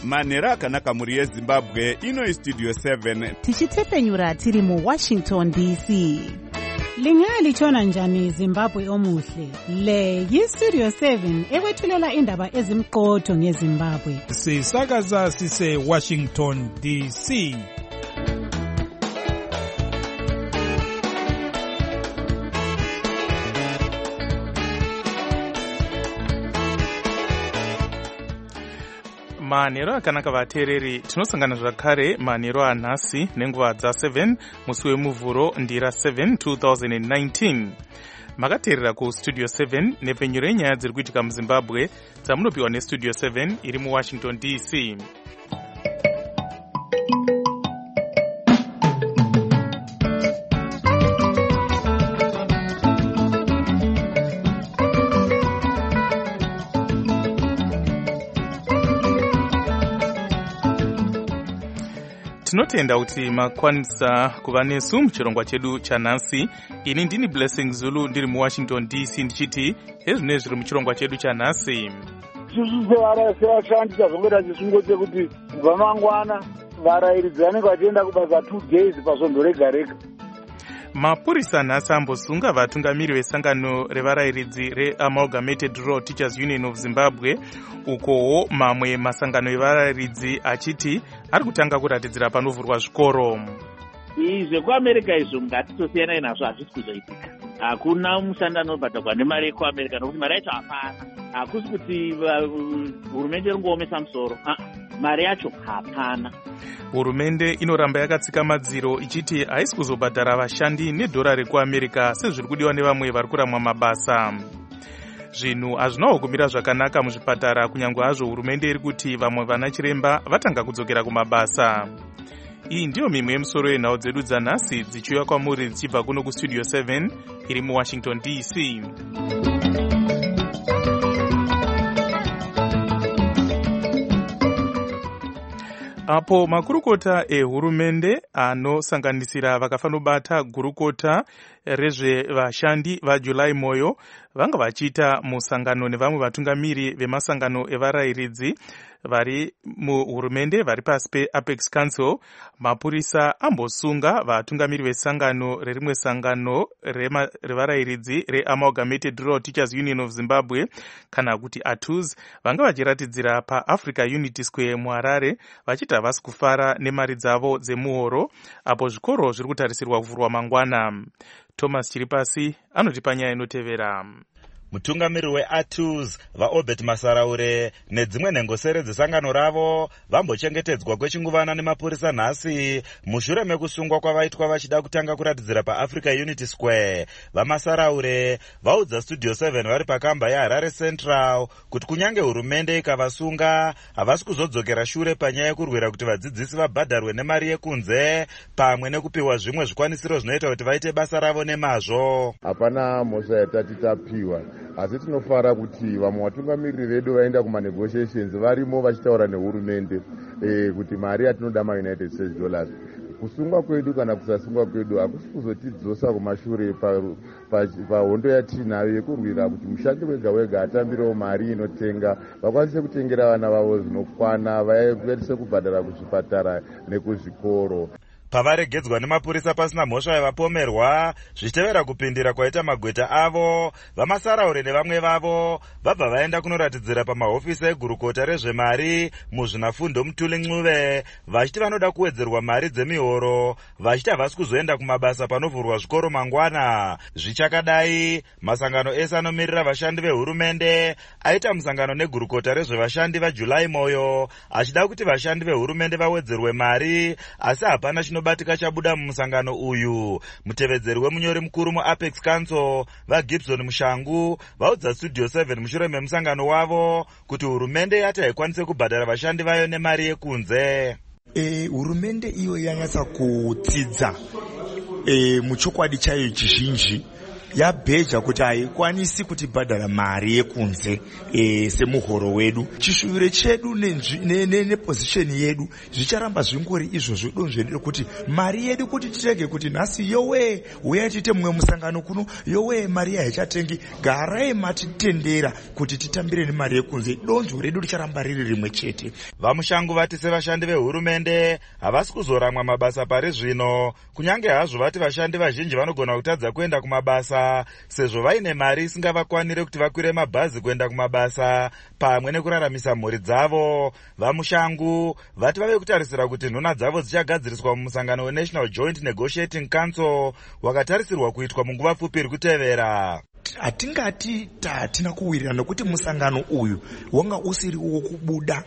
manhero akanaka mhuri yezimbabwe. Ino Studio 7 tichitepfenyura tiri muWashington DC. Lingalitshona njani Zimbabwe omuhle? Le yiStudio 7 ekwethulela indaba ezimqotho ngeZimbabwe. Sisakaza sise Washington DC. manhero akanaka vateereri, tinosangana zvakare manhero anhasi nenguva dza7 musi wemuvhuro ndira 7 2019. makateerera kustudio 7 nepfenyuro yenyaya dziri kuitika muzimbabwe dzamunopiwa nestudio 7 iri muwashington DC. tinotenda kuti makwanisa kuva nesu muchirongwa chedu chanhasi. Ini ndini Blessing Zulu ndiri muWashington DC ndichiti ezvine zviri muchirongwa chedu chanhasi. sevashandi tazongota chisungo chekuti kubva mangwana varairidzi vanenge vachienda kubasa 2 days pasvondo rega rega. mapurisa nhasi ambosunga vatungamiri vesangano revarairidzi reAmalgamated Rural Teachers Union of Zimbabwe, ukowo mamwe masangano evarairidzi achiti ari kutanga kuratidzira panovhurwa zvikoro. zvekuamerica izvo ngatitosiyana nazvo, hazvisi kuzoitika. Hakuna mushandi anobhadharwa nemari yekuamerica nokuti mari yacho hapana. Hakusi kuti hurumende ringoomesa musoro, mari yacho hapana. Hurumende inoramba yakatsika madziro ichiti haisi kuzobhadhara vashandi nedhora rekuamerica sezviri kudiwa nevamwe vari kuramwa mabasa. Zvinhu hazvinawo kumira zvakanaka muzvipatara, kunyange hazvo hurumende iri kuti vamwe vana chiremba vatanga kudzokera kumabasa. Iyi ndiyo mimwe yemusoro yenhau dzedu dzanhasi dzichiuya kwamuri dzichibva kuno kustudio 7 iri muWashington DC. Apo makurukota ehurumende anosanganisira vakafanobata gurukota rezvevashandi vaJuly Moyo vanga vachiita musangano nevamwe vatungamiri vemasangano evarairidzi vari muhurumende vari pasi peApex Council. Mapurisa ambosunga vatungamiri vesangano rerimwe sangano revarairidzi reAmalgamated Rural Teachers Union of Zimbabwe kana kuti ATUZ vanga vachiratidzira paAfrica Unity Square muHarare vachiti havasi kufara nemari dzavo dzemuhoro apo zvikoro zviri kutarisirwa kuvhurwa mangwana. Thomas Chiripasi anotipa nyaya inotevera. Mutungamiri weATUZ vaObert Masaraure nedzimwe nhengosere dzesangano ravo vambochengetedzwa kwechinguvana nemapurisa nhasi mushure mekusungwa kwavaitwa vachida kutanga kuratidzira paAfrica Unity Square. VaMasaraure vaudza Studio 7 vari pakamba yeHarare Central kuti kunyange hurumende ikavasunga havasi kuzodzokera shure panyaya yekurwira kuti vadzidzisi vabhadharwe nemari yekunze pamwe nekupiwa zvimwe zvikwanisiro zvinoita kuti vaite basa ravo nemazvo. Hapana mhosva yatati tapiwa, asi tinofara kuti vamwe vatungamiriri vedu vaenda kumanegotiations varimo vachitaura nehurumende kuti mari yatinoda maUnited States dollars. Kusungwa kwedu kana kusasungwa kwedu hakusi kuzotidzosa kumashure pahondo yatinayo yekurwira kuti mushandi wega wega atambirewo mari inotenga vakwanise kutengera vana vavo zvinokwana vakwanise kubhadhara kuzvipatara nekuzvikoro. Pavaregedzwa nemapurisa pasina mhosva yavapomerwa zvichitevera kupindira kwaita magweta avo, vaMasaraure nevamwe vavo vabva vaenda kunoratidzira pamahofisi egurukota rezvemari muzvinafundo Mutuli Ncube vachiti vanoda kuwedzerwa mari dzemihoro vachiti havasi kuzoenda kumabasa panovhurwa zvikoro mangwana. Zvichakadai, masangano ese anomirira vashandi vehurumende aita musangano negurukota rezvevashandi vaJuly Moyo achida kuti vashandi vehurumende vawedzerwe mari, asi hapana chinobatika chabuda mumusangano uyu. Mutevedzeri wemunyori mukuru muApex Council vaGibson Mushangu vaudza Studio 7 mushure memusangano wavo kuti hurumende yati haikwanise kubhadhara vashandi vayo nemari yekunze. Hurumende iyo yanyatsa kudzidza muchokwadi chayo chizhinji yabheja kuti haikwanisi kutibhadhara mari yekunze semuhoro wedu. Chishuviro chedu nepozisheni yedu zvicharamba zvingori izvozvo donzvo kuti mari yedu kuti titenge kuti nhasi yowe uya tiite mumwe musangano kuno yowe mari haichatengi, garai matitendera kuti titambire nemari yekunze, donzvo redu richaramba riri rimwe chete. Vamushangu vati sevashandi vehurumende havasi kuzoramwa mabasa pari zvino, kunyange hazvo vati vashandi vazhinji vanogona kutadza kuenda kumabasa sezvo vaine mari isingavakwanire kuti vakwire mabhazi kuenda kumabasa pamwe nekuraramisa mhuri dzavo. Vamushangu vati vave kutarisira kuti nhuna dzavo dzichagadziriswa mumusangano weNational Joint Negotiating Council wakatarisirwa kuitwa munguva pfupi iri kutevera. Hatingati tatina kuwirira nokuti musangano uyu wanga usiri wokubuda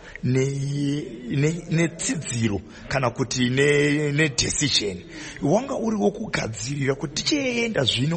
netsidziro kana kuti decision, wanga uri wokugadzirira kuti tichienda zvino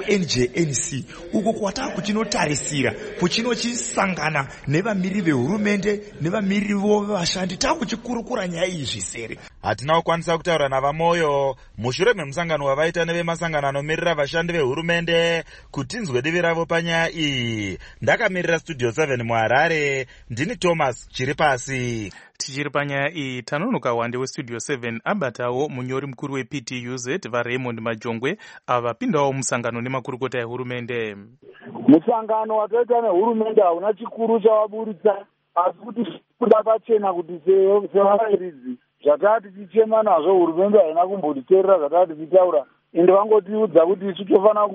kuNJNC uko kwatava kuchinotarisira kuchinochisangana nevamiri vehurumende nevamiri vevashandi takuchikurukura nyaya izvi sere. Hatina kukwanisa kutaura navamoyo mushure memusangano wavaita nevemasangano anomirira vashandi vehurumende kuti nzwe divi ravo panyaya iyi. Ndakamirira Studio 7 muHarare, ndini Thomas Chiripasi. Tichiri panyaya iyi tanonoka wande weStudio 7 abatawo munyori mukuru wePTUZ vaRaymond Majongwe avapindawo musangano nemakurukota ehurumende. Musangano wataita nehurumende hauna chikuru chavaburitsa, asi kuti kuda pachena kuti sevarayiridzi zvatati tichema nazvo hurumende haina kumbotiteerera zvatati tichitaura, ende vangotiudza kuti isu tofanira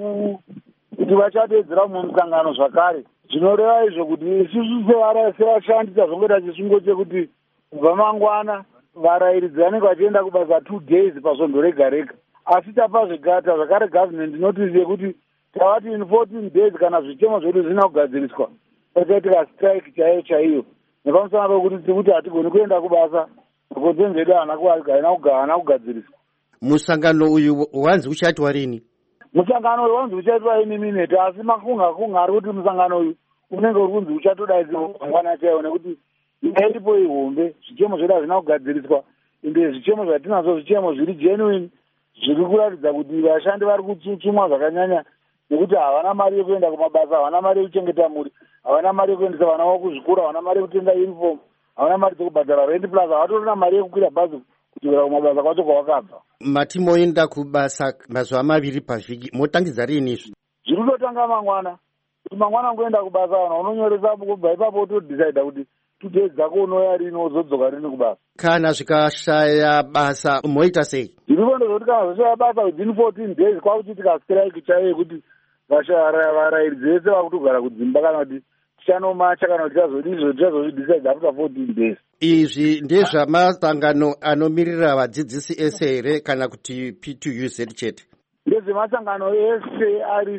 kuti vachatedzera mumusangano zvakare. Zvinoreva izvo kuti isusu sevashandi tazongota chisungo chekuti kubva mangwana varayiridzi vanenge vachienda kubasa 2 days pasvondo rega rega, asi tapa zvigata zvakare government notice yekuti tavati in 14 days kana zvichemo zvedu zvina kugadziriswa pakaitika strike chaiyo nepamusana pekuti tikuti hatigoni kuenda kubasa kodzeni zvedu haana kugadziriswa. Musangano uyu wanzi uchatwa rini? Musangano uyu wanzi uchatwa ini minute, asi makunga ari kuti musangano uyu unenge uri kunzi uchatodaidzwa mangwana chaiwo nekuti iripo ihombe, zvichemo zvedu hazvina kugadziriswa, ende zvichemo zvatinazvo zvichemo zviri genuine zviri kuratidza kuti vashandi vari kutsutsumwa zvakanyanya nekuti havana mari yekuenda kumabasa, havana mari yekuchengeta mhuri, havana mari yekuendesa vana vavo kuzvikora, havana mari yekutenga uniform, havana mari dzekubhadhara rent plus havatorina mari yekukwira bhazi kuchibvira kumabasa kwacho kwavakabva. Mati moenda kubasa mazuva maviri pavhiki, motangidza rini izvi? Zviri kutotanga mangwana, kuti mangwana ngoenda kubasa vanhu unonyoresa kubva ipapo wotodecida kuti 2 days dzako unoya rini wozodzoka rini kubasa. Kana zvikashaya basa moita sei? Zviripo ndozvoti kana zvoshaya basa within 14 days kwakuchiitika strike chaiyo kuti varayiridzi vese vakutogara kudzimba kana kuti tichanomacha kana kuti tichazozvidecide after 14 days. Izvi ndezvamasangano anomirira vadzidzisi ese here kana kuti PTUZ chete? Ndezvemasangano ese ari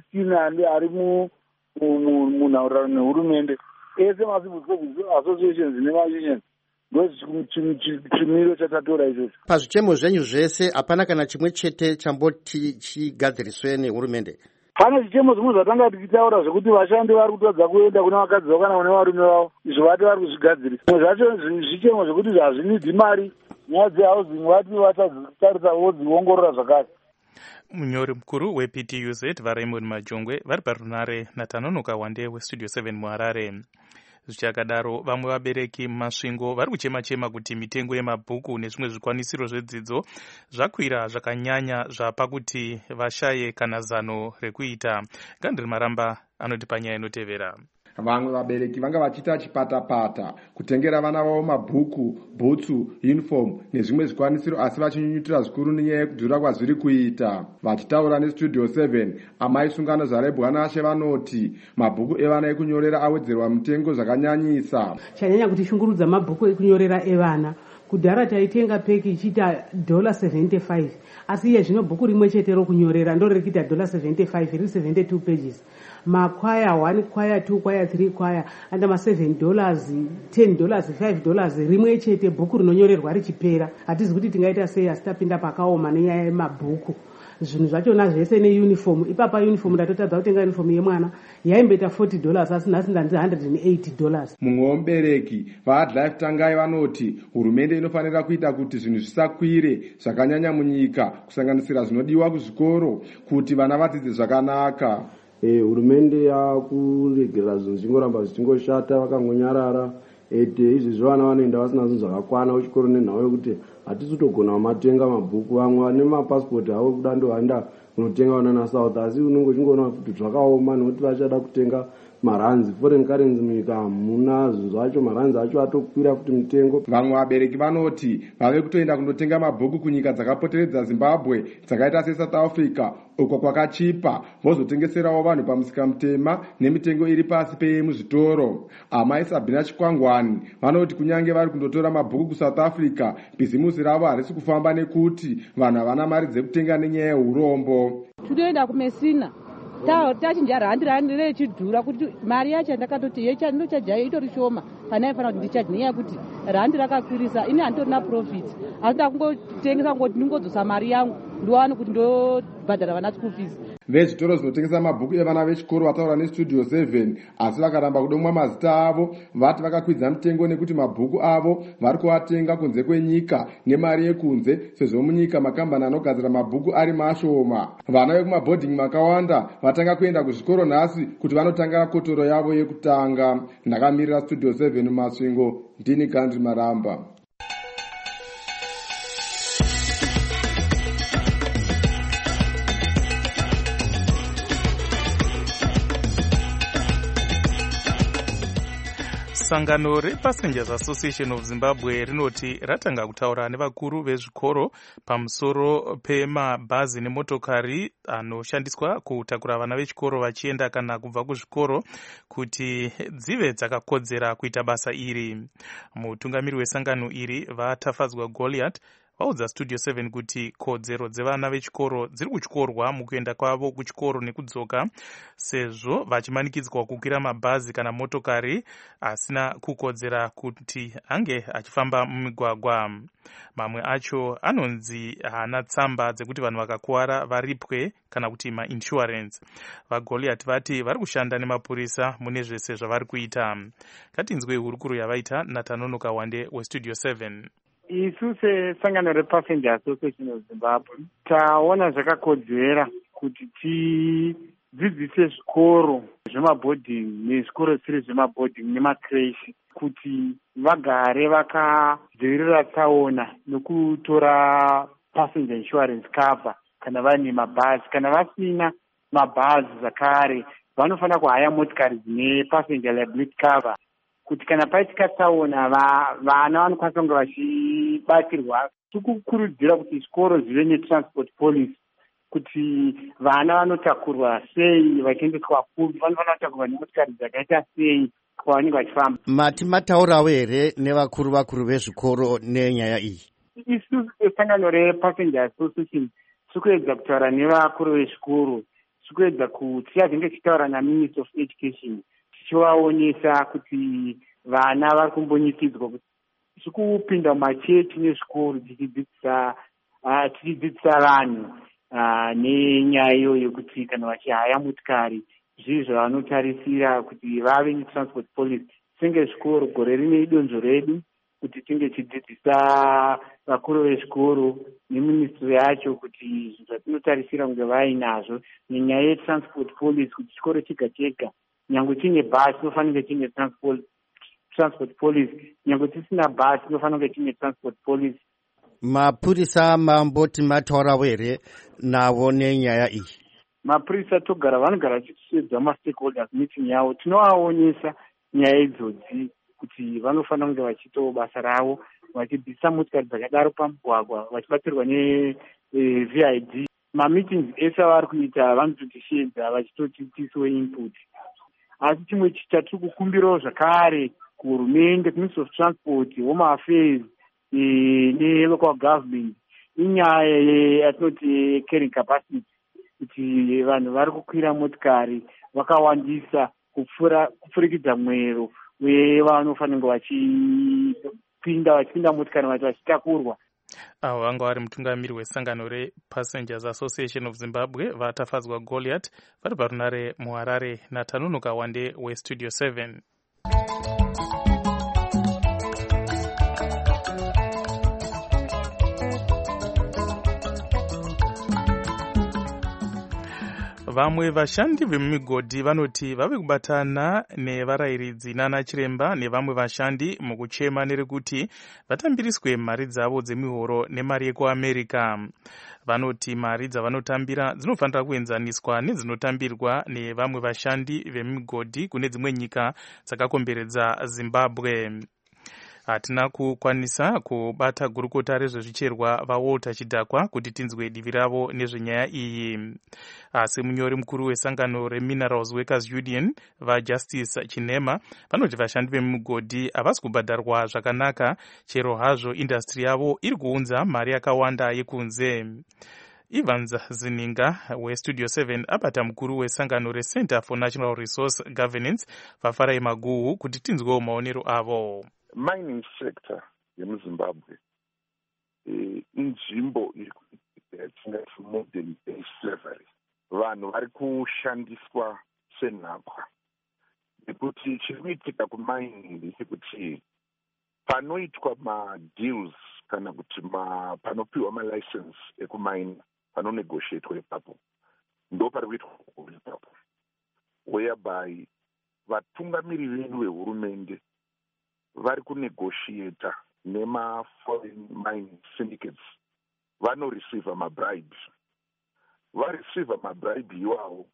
16 ari munharaunda nehurumende, ese macivil service associations nemaunions, ndochimiro chatatora ichocho. Pazvichemo zvenyu zvese hapana kana chimwe chete chamboti chigadziriswe nehurumende? Pane zvichemo zvimwe zvatanga tichitaura zvekuti vashandi vari kutadza kuenda kuna vakadzi vavo kana kune varume vavo, izvo vati vari kuzvigadzirisa. Zvacho zvichemo zvekuti hazvinidhi mari, nyaya dzehousing vati vachatarisa vodziongorora zvakare. Munyori mukuru wePTUZ vaRaymond Majongwe vari parunare naTanonoka wande weStudio 7 muHarare. Zvichakadaro vamwe vabereki mumasvingo vari kuchema-chema kuti mitengo yemabhuku nezvimwe zvikwanisiro zvedzidzo zvakwira zvakanyanya zvapakuti vashaye kana zano rekuita. Gandri Maramba anoti panyaya inotevera. Vamwe vabereki vanga vachiita chipata-pata kutengera vana vavo mabhuku, bhutsu, uniform nezvimwe zvikwanisiro, asi vachinyunyutira zvikuru nenyaya yekudhura kwazviri kuita. Vachitaura neStudio 7, amai sungano zvarebwanashe vanoti mabhuku evana ekunyorera awedzerwa mutengo zvakanyanyisa. Chanyanya kuti shungurudza mabhuku ekunyorera evana. Kudhara taitenga peki ichiita $75, asi iye zvino bhuku rimwe chete rokunyorera ndo riri kuita $75, riri 72 pages. Makwaya 1 kwaya 2 kwaya 3 kwaya anda $7, $10, $5 rimwe chete bhuku rinonyorerwa richipera. Hatizi kuti tingaita sei asi tapinda pakaoma nenyaya yemabhuku. zvinhu zvachona zvese neuniform. Ipapa uniform ndatotadza kutenga uniform yemwana yaimboita $40 asi nhasi ndanzi $180. mumwe womubereki vaadlife tangai vanoti hurumende inofanira kuita kuti zvinhu zvisakwire zvakanyanya munyika kusanganisira zvinodiwa kuzvikoro kuti vana vadzidze zvakanaka. Hurumende yakuregerera zvinhu zvingoramba zvichingoshata vakangonyarara izvi vana vanoenda vasina zvinhu zvakakwana kuchikoro nenhau yekuti hatisi kutogona kumatenga mabhuku. Vamwe vane mapasipoti avo kuda ndovaenda kunotenga vana nasouth asi unenge uchingoona kuti zvakaoma nekuti vachada kutenga maranzi foreign currency munyika hamuna zvinhu zvacho maranzi acho atokwira kuti mutengo. Vamwe vabereki vanoti vave kutoenda kundotenga mabhuku kunyika dzakapoteredza Zimbabwe dzakaita seSouth Africa uko kwakachipa vozotengeserawo vanhu pamusika mutema nemitengo iri pasi peyemuzvitoro. Amai Sabina Chikwangwani vanoti kunyange vari kundotora mabhuku kuSouth Africa bhizimusi ravo harisi kufamba nekuti vanhu havana mari dzekutenga nenyaya yeurombo. Tinoenda kumesina tachinja randi rechidhura kuti mari yacho ndakatoti yechandochajayo itori shoma pana ifana kuti ndichaji nenyaya yekuti randi rakakwirisa ini handitorina profit asi ndakungotengesa ngoti ndingodzosa mari yangu ndowane kuti ndobhadhara vana school fees. Vezvitoro zvinotengesa mabhuku evana vechikoro vataura neStudio 7 asi vakaramba kudomwa mazita avo vati vakakwidza mitengo nekuti mabhuku avo vari kuatenga kunze kwenyika nemari yekunze sezvo munyika makambani anogadzira mabhuku ari mashoma. Vana vekumabhodhingi makawanda vatanga kuenda kuzvikoro nhasi kuti vanotanga kotoro yavo yekutanga. Ndakamirira Studio 7 Masvingo ndini Gandhi Maramba. Sangano rePassengers Association of Zimbabwe rinoti ratanga kutaura nevakuru vezvikoro pamusoro pemabhazi nemotokari anoshandiswa kutakura vana vechikoro vachienda kana kubva kuzvikoro kuti dzive dzakakodzera kuita basa iri. Mutungamiri wesangano iri vaTafadzwa Goliath vaudza Studio 7 kuti kodzero dzevana vechikoro dziri kutyorwa mukuenda kwavo kuchikoro nekudzoka sezvo vachimanikidzwa kukwira mabhazi kana motokari asina kukodzera kuti ange achifamba mumigwagwa. Mamwe acho anonzi hana tsamba dzekuti vanhu vakakuwara varipwe kana kuti mainsurance. VaGoliath vati vari kushanda nemapurisa mune zvese zvavari kuita. Ngatinzwe hurukuro yavaita naTanonoka Wande weStudio 7. Isu sesangano rePassenger Association of Zimbabwe taona zvakakodzera kuti tidzidzise zvikoro zvemabhodhingi nezvikoro zvisiri zvemabhodhingi nemakreshi kuti vagare vakadzivirira tsaona nekutora passenger insurance cover kana vaine mabhazi. Kana vasina mabhazi zvakare vanofanira kuhaya motikari dzine passenger liability cover kuti kana paitika tsaona vana vanokwanisa kunge vachibatirwa. Tikukurudzira kuti zvikoro zvive netransport police kuti vana vanotakurwa sei vachiendeswa kuri, vanofanira kutakurwa nemotikari dzakaita sei kwavanenge vachifamba. Mati mataurawo here nevakuru vezvikoro nenyaya iyi? Isu sangano rePassenger Association tikuedza kutaura nevakuru vezvikoro, tikuedza kuti tinenge tichitaura naMinister of Education tichivaonesa kuti vana vari kumbonyikidzwa kuti tikupinda mumachechi nezvikoro tichidzidzisa vanhu nenyaya iyoyo kuti kana vachihaya motikari zvii zvavanotarisira kuti vave netransport police. Senge zvikoro gore rine idonzvo redu kuti tinge tichidzidzisa vakuru vezvikoro neministry yacho kuti zvinhu zvatinotarisira kunge vainazvo nenyaya yetransport police kuti chikoro chega chega nyange chine bhasi inofanira chine transport police, nyange tisina bhasi inofanira chine transport police. Mapurisa mamboti mataurawo here navo nenyaya iyi? Mapurisa vanogara vachitosvedza mastakeholders meeting yavo, tinovaonesa nyaya idzodzi kuti vanofanira kunge vachitawo basa ravo vachidzidzisa motikari dzakadaro pamugwagwa vachibatsirwa neVID. Mameetings ese avari kuita vanototishedza vachitotitisawo input. Asi chimwe chatiri kukumbirawo zvakare kuhurumende, kuMinistry of Transport, Home Affairs nelocal government inyaya yatinoti carrying capacity, kuti vanhu vari kukwira motikari vakawandisa kupfurikidza mwero wevanofanira vachipinda motikari vachitakurwa. avo vanga vari mutungamiri wesangano rePassengers Association of Zimbabwe vatafadzwa Goliath vari parunare muHarare naTanunuka Wande weStudio 7. Vamwe vashandi vemigodhi vanoti vave kubatana nevarayiridzi nana chiremba nevamwe vashandi mukuchema nerekuti vatambiriswe mari dzavo dzemihoro nemari yekuAmerica. Vanoti mari dzavanotambira dzinofanira kuenzaniswa nedzinotambirwa nevamwe vashandi vemigodhi kune dzimwe nyika dzakakomberedza Zimbabwe. Hatina kukwanisa kubata gurukota rezvezvicherwa vaWalter Chidhakwa kuti tinzwe divi ravo nezvenyaya iyi. Asi munyori mukuru wesangano reMinerals Workers Union vaJustice Chinema vanoti vashandi vemigodhi havasi kubhadharwa zvakanaka chero hazvo industry yavo iri kuunza mari yakawanda yekunze. Evans Zininga weStudio 7 abata mukuru wesangano reCenter for National Resource Governance vaFarai Maguhu kuti tinzwewo maonero avo. Mining sector yemuZimbabwe inzvimbo yatingati modern day slavery. Vanhu vari kushandiswa senhapwa. Nekuti chiri kuitika kumining ndechekuti panoitwa madeals kana kuti panopiwa malicense ekumaina panonegotiatwa ipapo ndo pari kuitwa ipapo, whereby vatungamiri vedu vehurumende vari kunegotiata nema-foreign mining syndicates vanoreceiva mabribes. Vareceiva mabribe iwavo,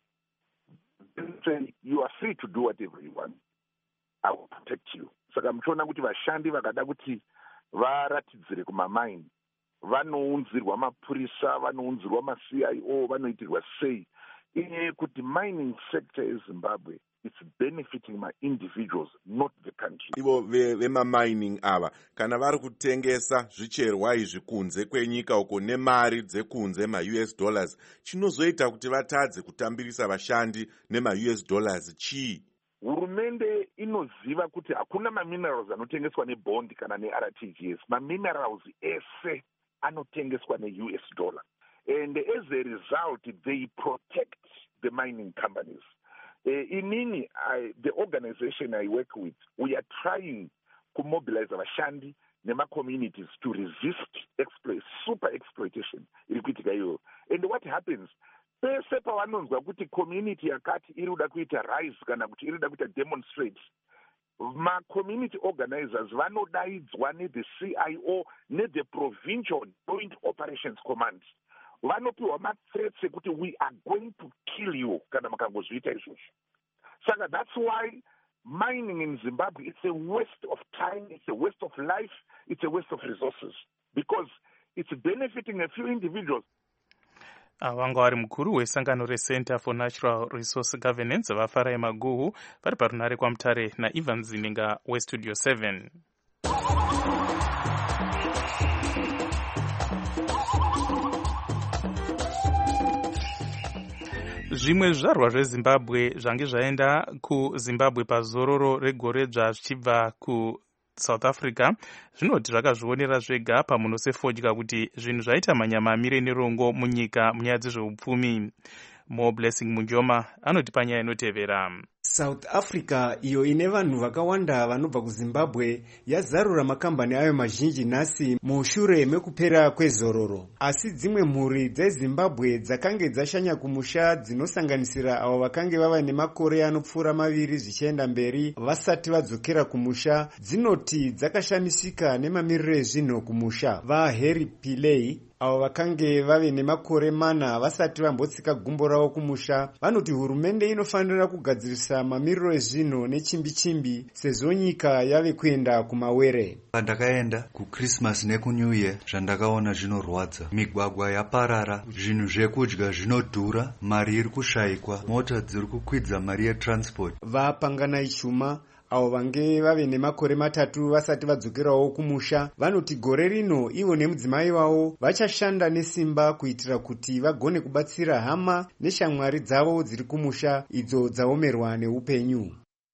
say you are free to do whatever you want, I will protect you. Saka muchiona kuti vashandi vakada kuti varatidzire kumamaini vanounzirwa mapurisa, vanounzirwa maCIO, vanoitirwa sei. Iye kuti mining sector yeZimbabwe it's benefiting my individuals, not the country. Ivo vemamining ava kana vari kutengesa zvicherwa izvi kunze kwenyika uko nemari dzekunze ma-US dollars, chinozoita kuti vatadze kutambirisa vashandi nema-US dollars chii? Hurumende inoziva kuti hakuna ma-minerals anotengeswa nebond kana ne-RTGS. Ma-minerals ese anotengeswa ne-US dollar. And as a result, they protect the mining companies. Inini, the organization I work with, we are trying to mobilize our Shandi nema communities to resist super exploitation. And what happens? Pese pavanonzwa kuti community yakati iri kuda kuita rise kana kuti iri kuda kuita demonstrate, ma-community organizers vanodaidzwa ne-the CIO ne-the Provincial Joint Operations Command. Vanopiwa ma-threats ekuti we are going to kill you kana makangozviita izvozvo. Saka that's why mining in Zimbabwe, it's a waste of time, it's a waste of life, it's a waste of resources because it's benefiting a few individuals. Vanga vari mukuru wesangano reCenter for Natural Resource Governance vaFarai Maguhu vari parunare kwaMutare naEvan Zininga weStudio 7. Zvimwe zvizvarwa zveZimbabwe zvange zvaenda kuZimbabwe pazororo regore zvichibva kuSouth Africa zvinoti zvakazvionera zvega pamuno sefodya kuti zvinhu zvaita manyamamire nerongo munyika munyaya dzezveupfumi. Mo Blessing Munjoma anoti panyaya inotevera. South Africa iyo ine vanhu vakawanda vanobva kuZimbabwe yazarura makambani ayo mazhinji nhasi mushure mekupera kwezororo. Asi dzimwe mhuri dzeZimbabwe dzakange dzashanya kumusha dzinosanganisira avo vakange vava nemakore anopfuura 2 zvichienda mberi vasati vadzokera kumusha dzinoti dzakashamisika nemamiriro ezvinhu kumusha. VaHarry Pillay avo vakange vave nemakore 4 vasati vambotsika gumbo ravo kumusha vanoti hurumende inofanira kugadzirisa mamiriro ezvinhu nechimbi-chimbi sezvo nyika yave kuenda kumawere. Pandakaenda kuChristmas nekuNew Year zvandakaona zvinorwadza. Migwagwa yaparara, zvinhu zvekudya zvinodhura, mari iri kushayikwa, mota dziri kukwidza mari yetransport. Vapangana ichuma avo vange vave nemakore 3 vasati vadzokerawo kumusha vanoti gore rino ivo nemudzimai wavo vachashanda nesimba kuitira kuti vagone kubatsira hama neshamwari dzavo dziri kumusha idzo dzaomerwa neupenyu.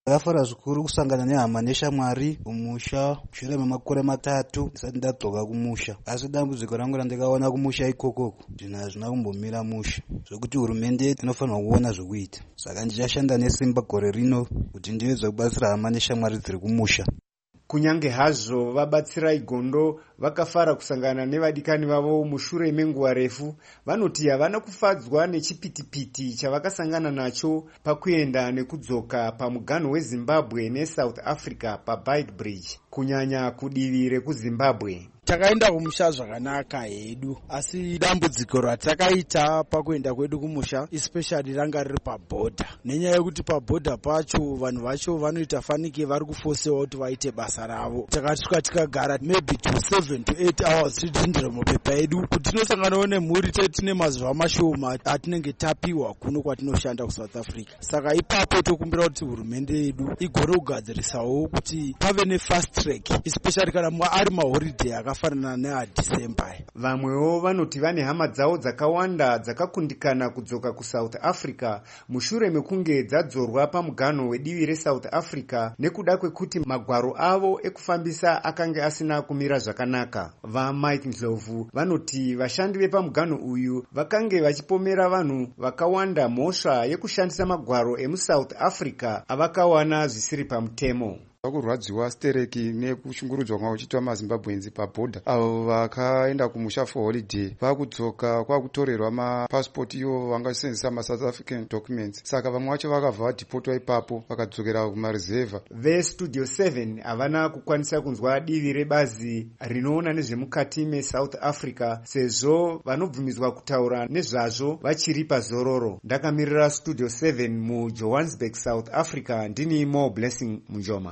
Ndakafara zvikuru kusangana nehama neshamwari kumusha mushure memakore 3 ndisati ndadzoka kumusha. Asi dambudziko rangu randakaona kumusha ikokoko zvinhu hazvina kumbomira musha, zvokuti hurumende inofanirwa kuona zvokuita. Saka ndichashanda nesimba gore rino kuti ndiwedze kubatsira hama neshamwari dziri kumusha. Kunyange hazvo vabatsira igondo vakafara kusangana nevadikani vavo mushure menguva refu, vanoti havana kufadzwa nechipitipiti chavakasangana nacho pakuenda nekudzoka pamuganho weZimbabwe neSouth Africa paBeitbridge, kunyanya kudivi rekuZimbabwe. Takaenda kumusha zvakanaka hedu, asi dambudziko ratakaita pakuenda kwedu kumusha especially ranga riri pabhodha, nenyaya yekuti pabhodha pacho vanhu vacho vanoita fanike vari kufosewa kuti vaite basa ravo. Takasvika tikagara maybe to 7 to 8 hours tichindira mapepa edu kuti tinosanganawo nemhuri tine mazuva mashoma atinenge tapiwa kuno kwatinoshanda kuSouth Africa. Saka ipapo tokumbira kuti hurumende yedu igore kugadzirisawo kuti pave nefast track especially kana ari maholiday akafanana neaDecember. Vamwewo vanoti vane hama dzavo dzakawanda dzakakundikana kudzoka kuSouth Africa mushure mekunge dzadzorwa pamuganho wedivi reSouth Africa nekuda kwekuti magwaro avo ekufambisa akanga asina kumira zvakanaka. VaMike Ndlovu vanoti vashandi vepamuganho uyu vakange vachipomera vanhu vakawanda mhosva yekushandisa magwaro emuSouth Africa avakawana zvisiri pamutemo. Vakurwadziwa stereki nekushungurudzwa kwavo kuchiitwa maZimbabwenzi pabhodha avo vakaenda kumusha for holiday vakudzoka kwakutorerwa mapasipoti ivo vangasenzesa maSouth African documents, saka vamwe vacho vakabva vadhipotwa ipapo vakadzokera kumarizevha. VeStudio 7 havana kukwanisa kunzwa divi rebazi rinoona nezvemukati meSouth Africa sezvo vanobvumidzwa kutaura nezvazvo vachiri pazororo. Ndakamirira Studio 7 muJohannesburg, South Africa, ndini Mo Blessing Munjoma.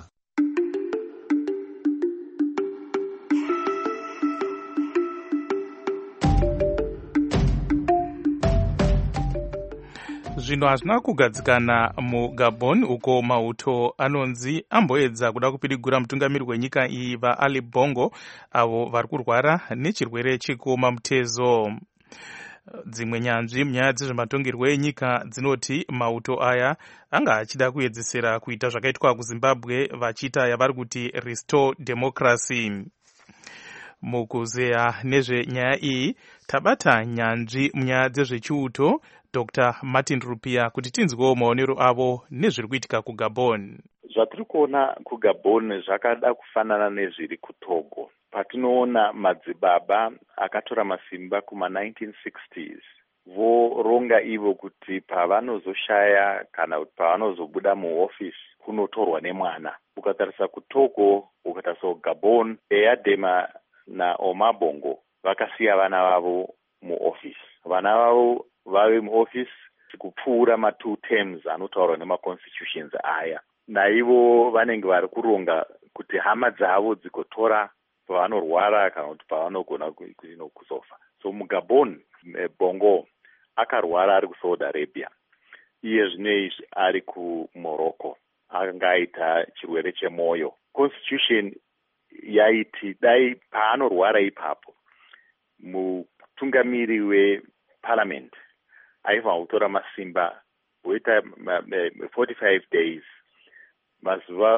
Zvino hazvina kugadzikana muGabon uko mauto anonzi amboedza kuda kupirigura mutungamiri wenyika iyi vaAli Bongo avo vari kurwara nechirwere chekuoma mutezo. Dzimwe nyanzvi munyaya dzezvematongerwo enyika dzinoti mauto aya anga achida kuedzesera kuita zvakaitwa kuZimbabwe vachita yavari kuti restore democracy. Mukuzeya nezvenyaya iyi tabata nyanzvi munyaya dzezvechiuto Dr. Martin Rupia kuti tinzwewo maonero avo nezviri kuitika kuGabon. Zvatiri kuona kuGabon zvakada kufanana nezviri kuTogo. Patinoona madzibaba akatora masimba kuma-1960s voronga ivo kuti pavanozoshaya kana kuti pavanozobuda muofisi kunotorwa nemwana. Ukatarisa kuTogo, ukatarisa kuGabon, Eyadema naOma Bongo vakasiya vana vavo muofisi. Vana vavo vave muofisi kupfuura ma2 terms anotaurwa nemaconstitutions aya. Naivo vanenge vari kuronga kuti hama dzavo dzikotora pavanorwara kana kuti pavanogona kuzofa. So muGabon, Bongo akarwara ari kuSaudi Arabia. Iye zvinezvi ari kuMorocco. Anga aita chirwere chemoyo. Constitution yaiti dai paanorwara ipapo mutungamiri weparliament aifanira kutora masimba woita 45 days, mazuva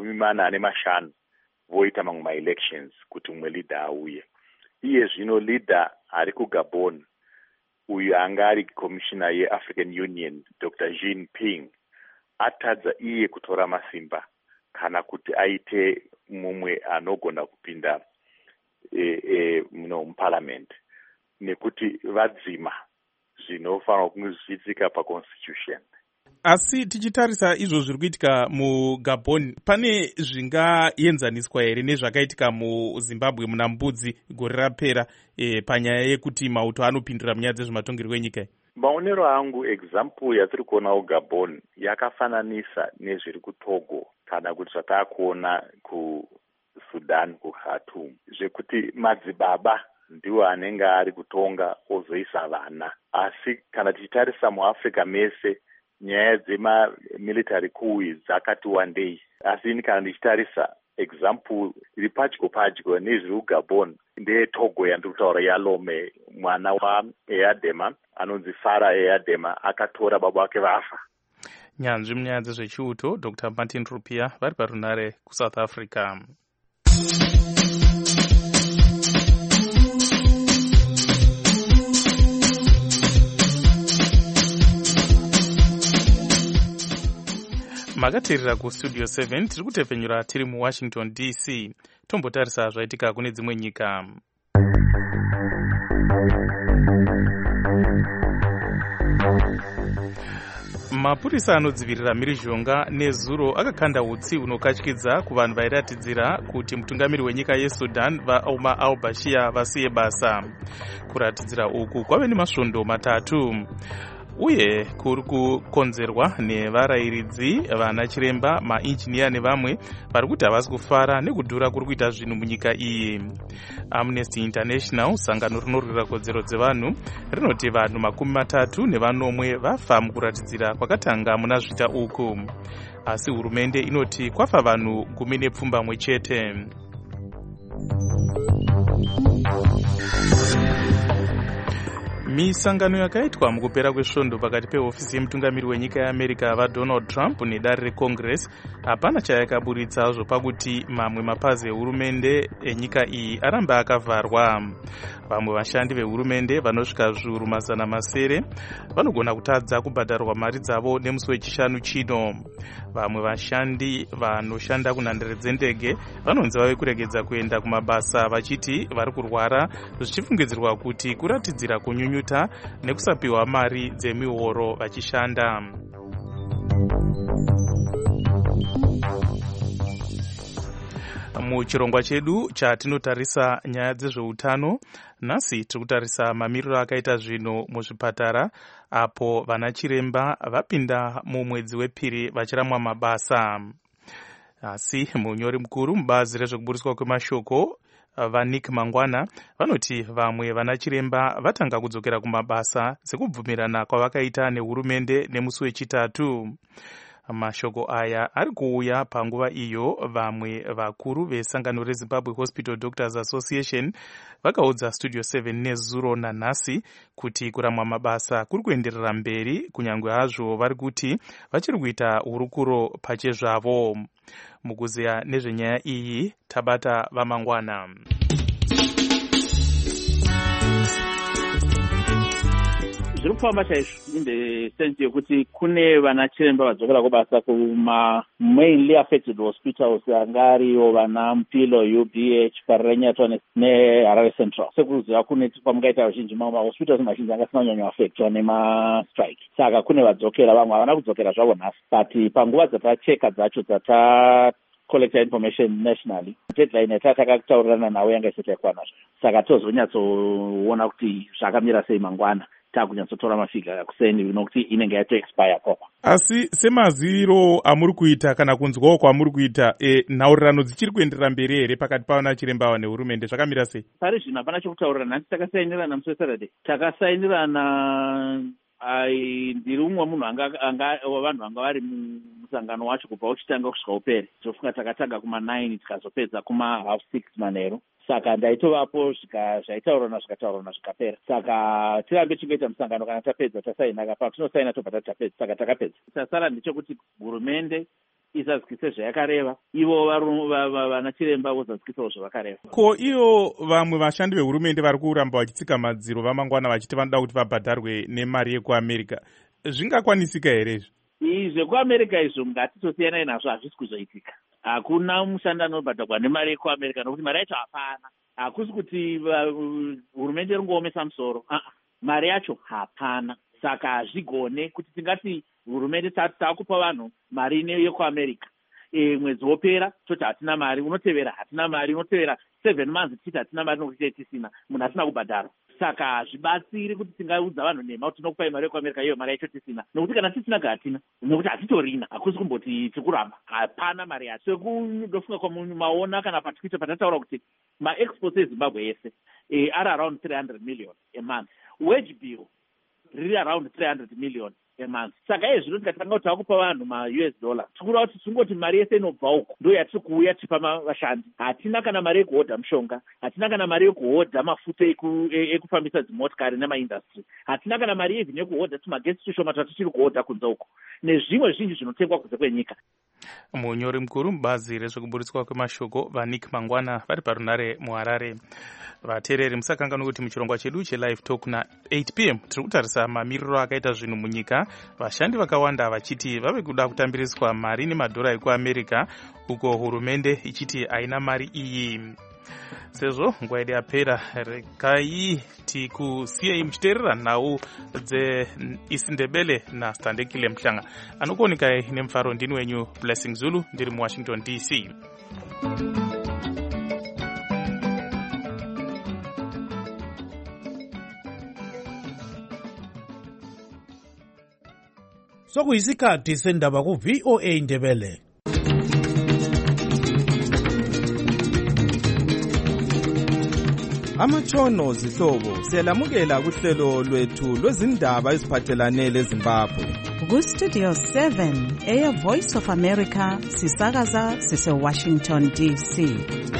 45 voita mamwe ma-elections kuti mumwe leader auye. Iye zvino leader ari kuGabon uyu anga ari commissioner yeAfrican Union Dr. Jean Ping atadza iye kutora masimba kana kuti aite mumwe anogona kupinda muparliament nekuti vadzima zvinofanira kunge zvichiitika paconstitution. Asi tichitarisa izvo zviri kuitika muGabon, pane zvingaenzaniswa here nezvakaitika muZimbabwe muna mbudzi gore rapera panyaya yekuti mauto anopindura munyaya dzezvematongerwo enyika? Maonero angu example yatiri kuona kuGabon yakafananisa nezviri kuTogo kana kuti zvatakuona kuSudan kuKhartoum, zvekuti madzibaba ndiwo anenge ari kutonga ozoisa vana. Asi kana tichitarisa muAfrica mese nyaya dzemamilitary coup dzakati wandei. Asi kana ndichitarisa example iri padyo nezviri kuGabon ndeyeTogo yandiri kutaura yaLome, mwana waEyadema anonzi Farah Eyadema akatora baba wake vafa. nyanzvi munyaya dzezvechiuto Dr. Martin Rupia vari parunare kuSouth Africa. Makateerera kustudio 7 tiri kutepfenyura tiri muWashington DC. Tombotarisa zvaitika kune dzimwe nyika. Mapurisa anodzivirira mhirizhonga nezuro akakanda utsi unokatyidza kuvanhu vairatidzira kuti mutungamiri wenyika yeSudan vaOmar al-Bashir vasiye basa. Kuratidzira uku kwave nemasvondo matatu. Uye kuri kukonzerwa nevarayiridzi vana chiremba mainjiniya nevamwe vari kuti havasi kufara nekudhura kuri kuita zvinhu munyika iyi. Amnesty International, sangano rinorwira kodzero dzevanhu, rinoti vanhu 30 vafa mukuratidzira kwakatanga muna zvita uku. Asi hurumende inoti kwafa vanhu 17 chete. Misangano yakaitwa mukupera kwesvondo pakati pehofisi yemutungamiri wenyika yeAmerica vaDonald Trump nedare reCongress hapana chayakaburitsa zvopakuti mamwe mapazi ehurumende enyika iyi aramba akavharwa. Vamwe vashandi vehurumende vanosvika zviuru 700 vanogona kutadza kubhadharwa mari dzavo nemusi wechishanu chino. Vamwe vashandi vanoshanda kunhandare dzendege vanonzi vave kuregedza kuenda kumabasa vachiti vari kurwara, zvichifungidzirwa kuti kuratidzira kunyunyuta nekusapiwa mari dzemihoro vachishanda. Muchirongwa chedu chatinotarisa nyaya dzezveutano, nhasi tiri kutarisa mamiriro akaita zvinhu muzvipatara apo vana chiremba vapinda mumwedzi wepiri vachiramwa mabasa. Asi munyori mukuru mubazi rezvekuburiswa kwemashoko vaNick Mangwana vanoti vamwe vana chiremba vatanga kudzokera kumabasa sekubvumirana kwavakaita nehurumende nemusi wechitatu. Mashoko aya ari kuuya panguva iyo vamwe vakuru vesangano reZimbabwe Hospital Doctors Association vakaudza Studio 7 nezuro nanhasi kuti kuramwa mabasa kuri kuenderera mberi kunyange hazvo vari kuti vachiri kuita hurukuro pachezvavo. Mukuziya nezvenyaya iyi tabata vaMangwana. Zviri kufamba chaizvo in the sense yekuti kune vana chiremba vadzokera kubasa kuma mainly affected hospitals anga ariyo vana Mpilo, UBH, Karenyatswa neHarare Central. Sekuziva kune pamungaita vazhinji mahospitals mazhinji angasina kunyanya affectwa nemastrike. Saka kune vadzokera, vamwe havana kudzokera zvavo nhasi. But panguva dzatacheka dzacho collector information nationally, deadline yatakataurirana nawo yanga isati yakwana. Saka tozonyatsoona kuti zvakamira sei mangwana. Takunyatsotora mafiga kuseni nokuti inenge yato expire koko. Asi semaziviro amuri kuita kana kunzwawo kwamuri kuita nhaurirano dzichiri kuenderera mberi here pakati pavana chiremba nehurumende zvakamira sei? Pari zvino hapana chokutaurirana. Nhasi takasainirana musi weSaturday. Takasainirana ndiri umwe munhu vanhu vanga vari musangano wacho kubva uchitanga kusvika upere. Tofunga takatanga kuma9 tikazopedza kuma6:30 manheru. Saka ndaitovapo zvaitaurirana zvikataurirana zvikapera. Saka tirambe chingoita musangano kana tapedza tasaina, patinosaina tobva tapedza. Saka takapedza. Tasara ndechekuti hurumende izadzikise zvayakareva, ivo vana chiremba vozadzikisawo zvavakareva. Ko iyo vamwe vashandi vehurumende vari kuramba vachitsika madziro vamangwana vachiti vanoda kuti vabhadharwe nemari yekuAmerica, zvingakwanisika here izvo? ZvekuAmerica izvo ngatitosiyana nazvo, hazvisi kuzoitika. Hakuna mushandi anobhadharwa nemari yekuAmerica nokuti mari yacho hapana. Hakusi kuti hurumende ringoomesa musoro, mari yacho hapana. Saka hazvigone kuti tingati hurumende takupa vanhu mari yekuAmerica, mwedzi wopera toti hatina mari, unotevera hatina mari, unotevera 7 months titi hatina mari nokuti tisina, munhu asina kubhadhara. Saka hazvibatsiri kuti tingaudza vanhu nhema kuti tinokupai mari yekuAmerica, iyo mari yacho tisina, nokuti kana tisina hatina, nokuti hatitorina. Hakusi kumboti tikuramba, hapana mari yacho. Sekundofunga kwamaona kana paTwitter patataura kuti maexports eZimbabwe ese ari around 300 million a month, wage bill riri around 300 million a month. Saka izvino tikatanga kuti takupa vanhu maUS dollar, tikura kuti tingoti mari yese inobva uko ndo yatiri kuuya tipa vashandi. Hatina kana mari yekuhodha mushonga, hatina kana mari yekuhodha mafuta ekufambisa dzimotikari nemaindustry, hatina kana mari even yekuhodha tumagesi tushoma twatichiri kuhodha kunze uko. nezvimwe zvinji zvinotengwa kunze kwenyika. Munyori mukuru mubazi rezvekuburitswa kwemashoko vaNick Mangwana vari parunare muHarare. Vateereri musakanganwa kuti muchirongwa chedu chelive talk na8 p.m. tiri kutarisa mamiriro akaita zvinhu munyika, vashandi vakawanda vachiti vave kuda kutambiriswa mari nemadhora ekuAmerica, uko hurumende ichiti haina mari iyi. Sezvo nguva yedu yapera, regai tikusiyei muchiteerera nhau dzeIsindebele naStandekile Mhlanga. Anokuonekai nemufaro ndini wenyu Blessing Zulu, ndiri muWashington DC. Sokuyisikhathi sendaba ku-VOA Ndebele. Amatshono zihlobo siyalamukela kuhlelo lwethu lwezindaba eziphathelane leZimbabwe. Ku-Studio 7 Air Voice of America sisakaza sise-Washington DC.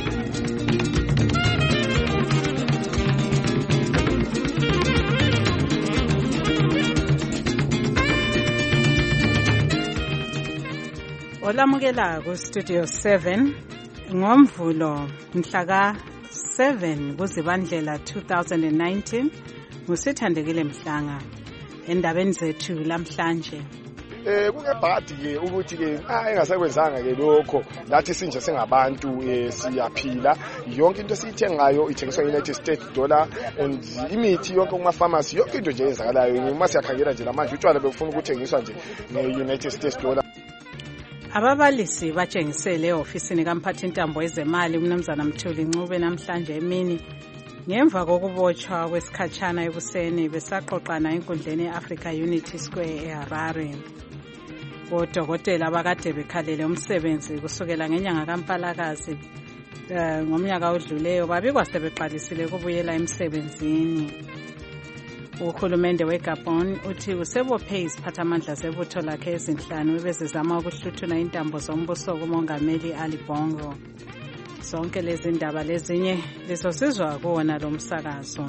Olamukela ku-Studio 7 ngomvulo mhlaka 7 kuZibandlela 2019 nguSithandekile Mhlanga endabeni zethu lamhlanje. Kungebhadi ke ukuthi ke engasekwenzanga ke lokho lathi sinje singabantu siyaphila, yonke into esiyithengayo ithengiswa e-United States dollar, and imithi yonke kuma pharmacy yonke into nje eyenzakalayo uma siyakhangela nje lamanje utshwala bekufuna ukuthengiswa nje nge-United States dollar. Ababalisi batshengisele e-ofisini kamphathintambo wezemali uMnumzana Mthuli Ncube namhlanje emini ngemva kokubotshwa kwesikhatshana ekuseni besaqoqana enkundleni ye-Africa Unity Square eHarare. Odokotela abakade bekhalele umsebenzi kusukela ngenyanga kaMpalakazi ngomnyaka odluleyo babikwa sebeqalisile ukubuyela emsebenzini. Uhulumende weGabon uthi usebophe iziphathamandla zebutho lakhe ezinhlanu ebezizama ukuhluthuna intambo zombuso kumongameli Ali Bongo. Zonke lezi ndaba lezinye lizosizwa kuwona lo msakazo.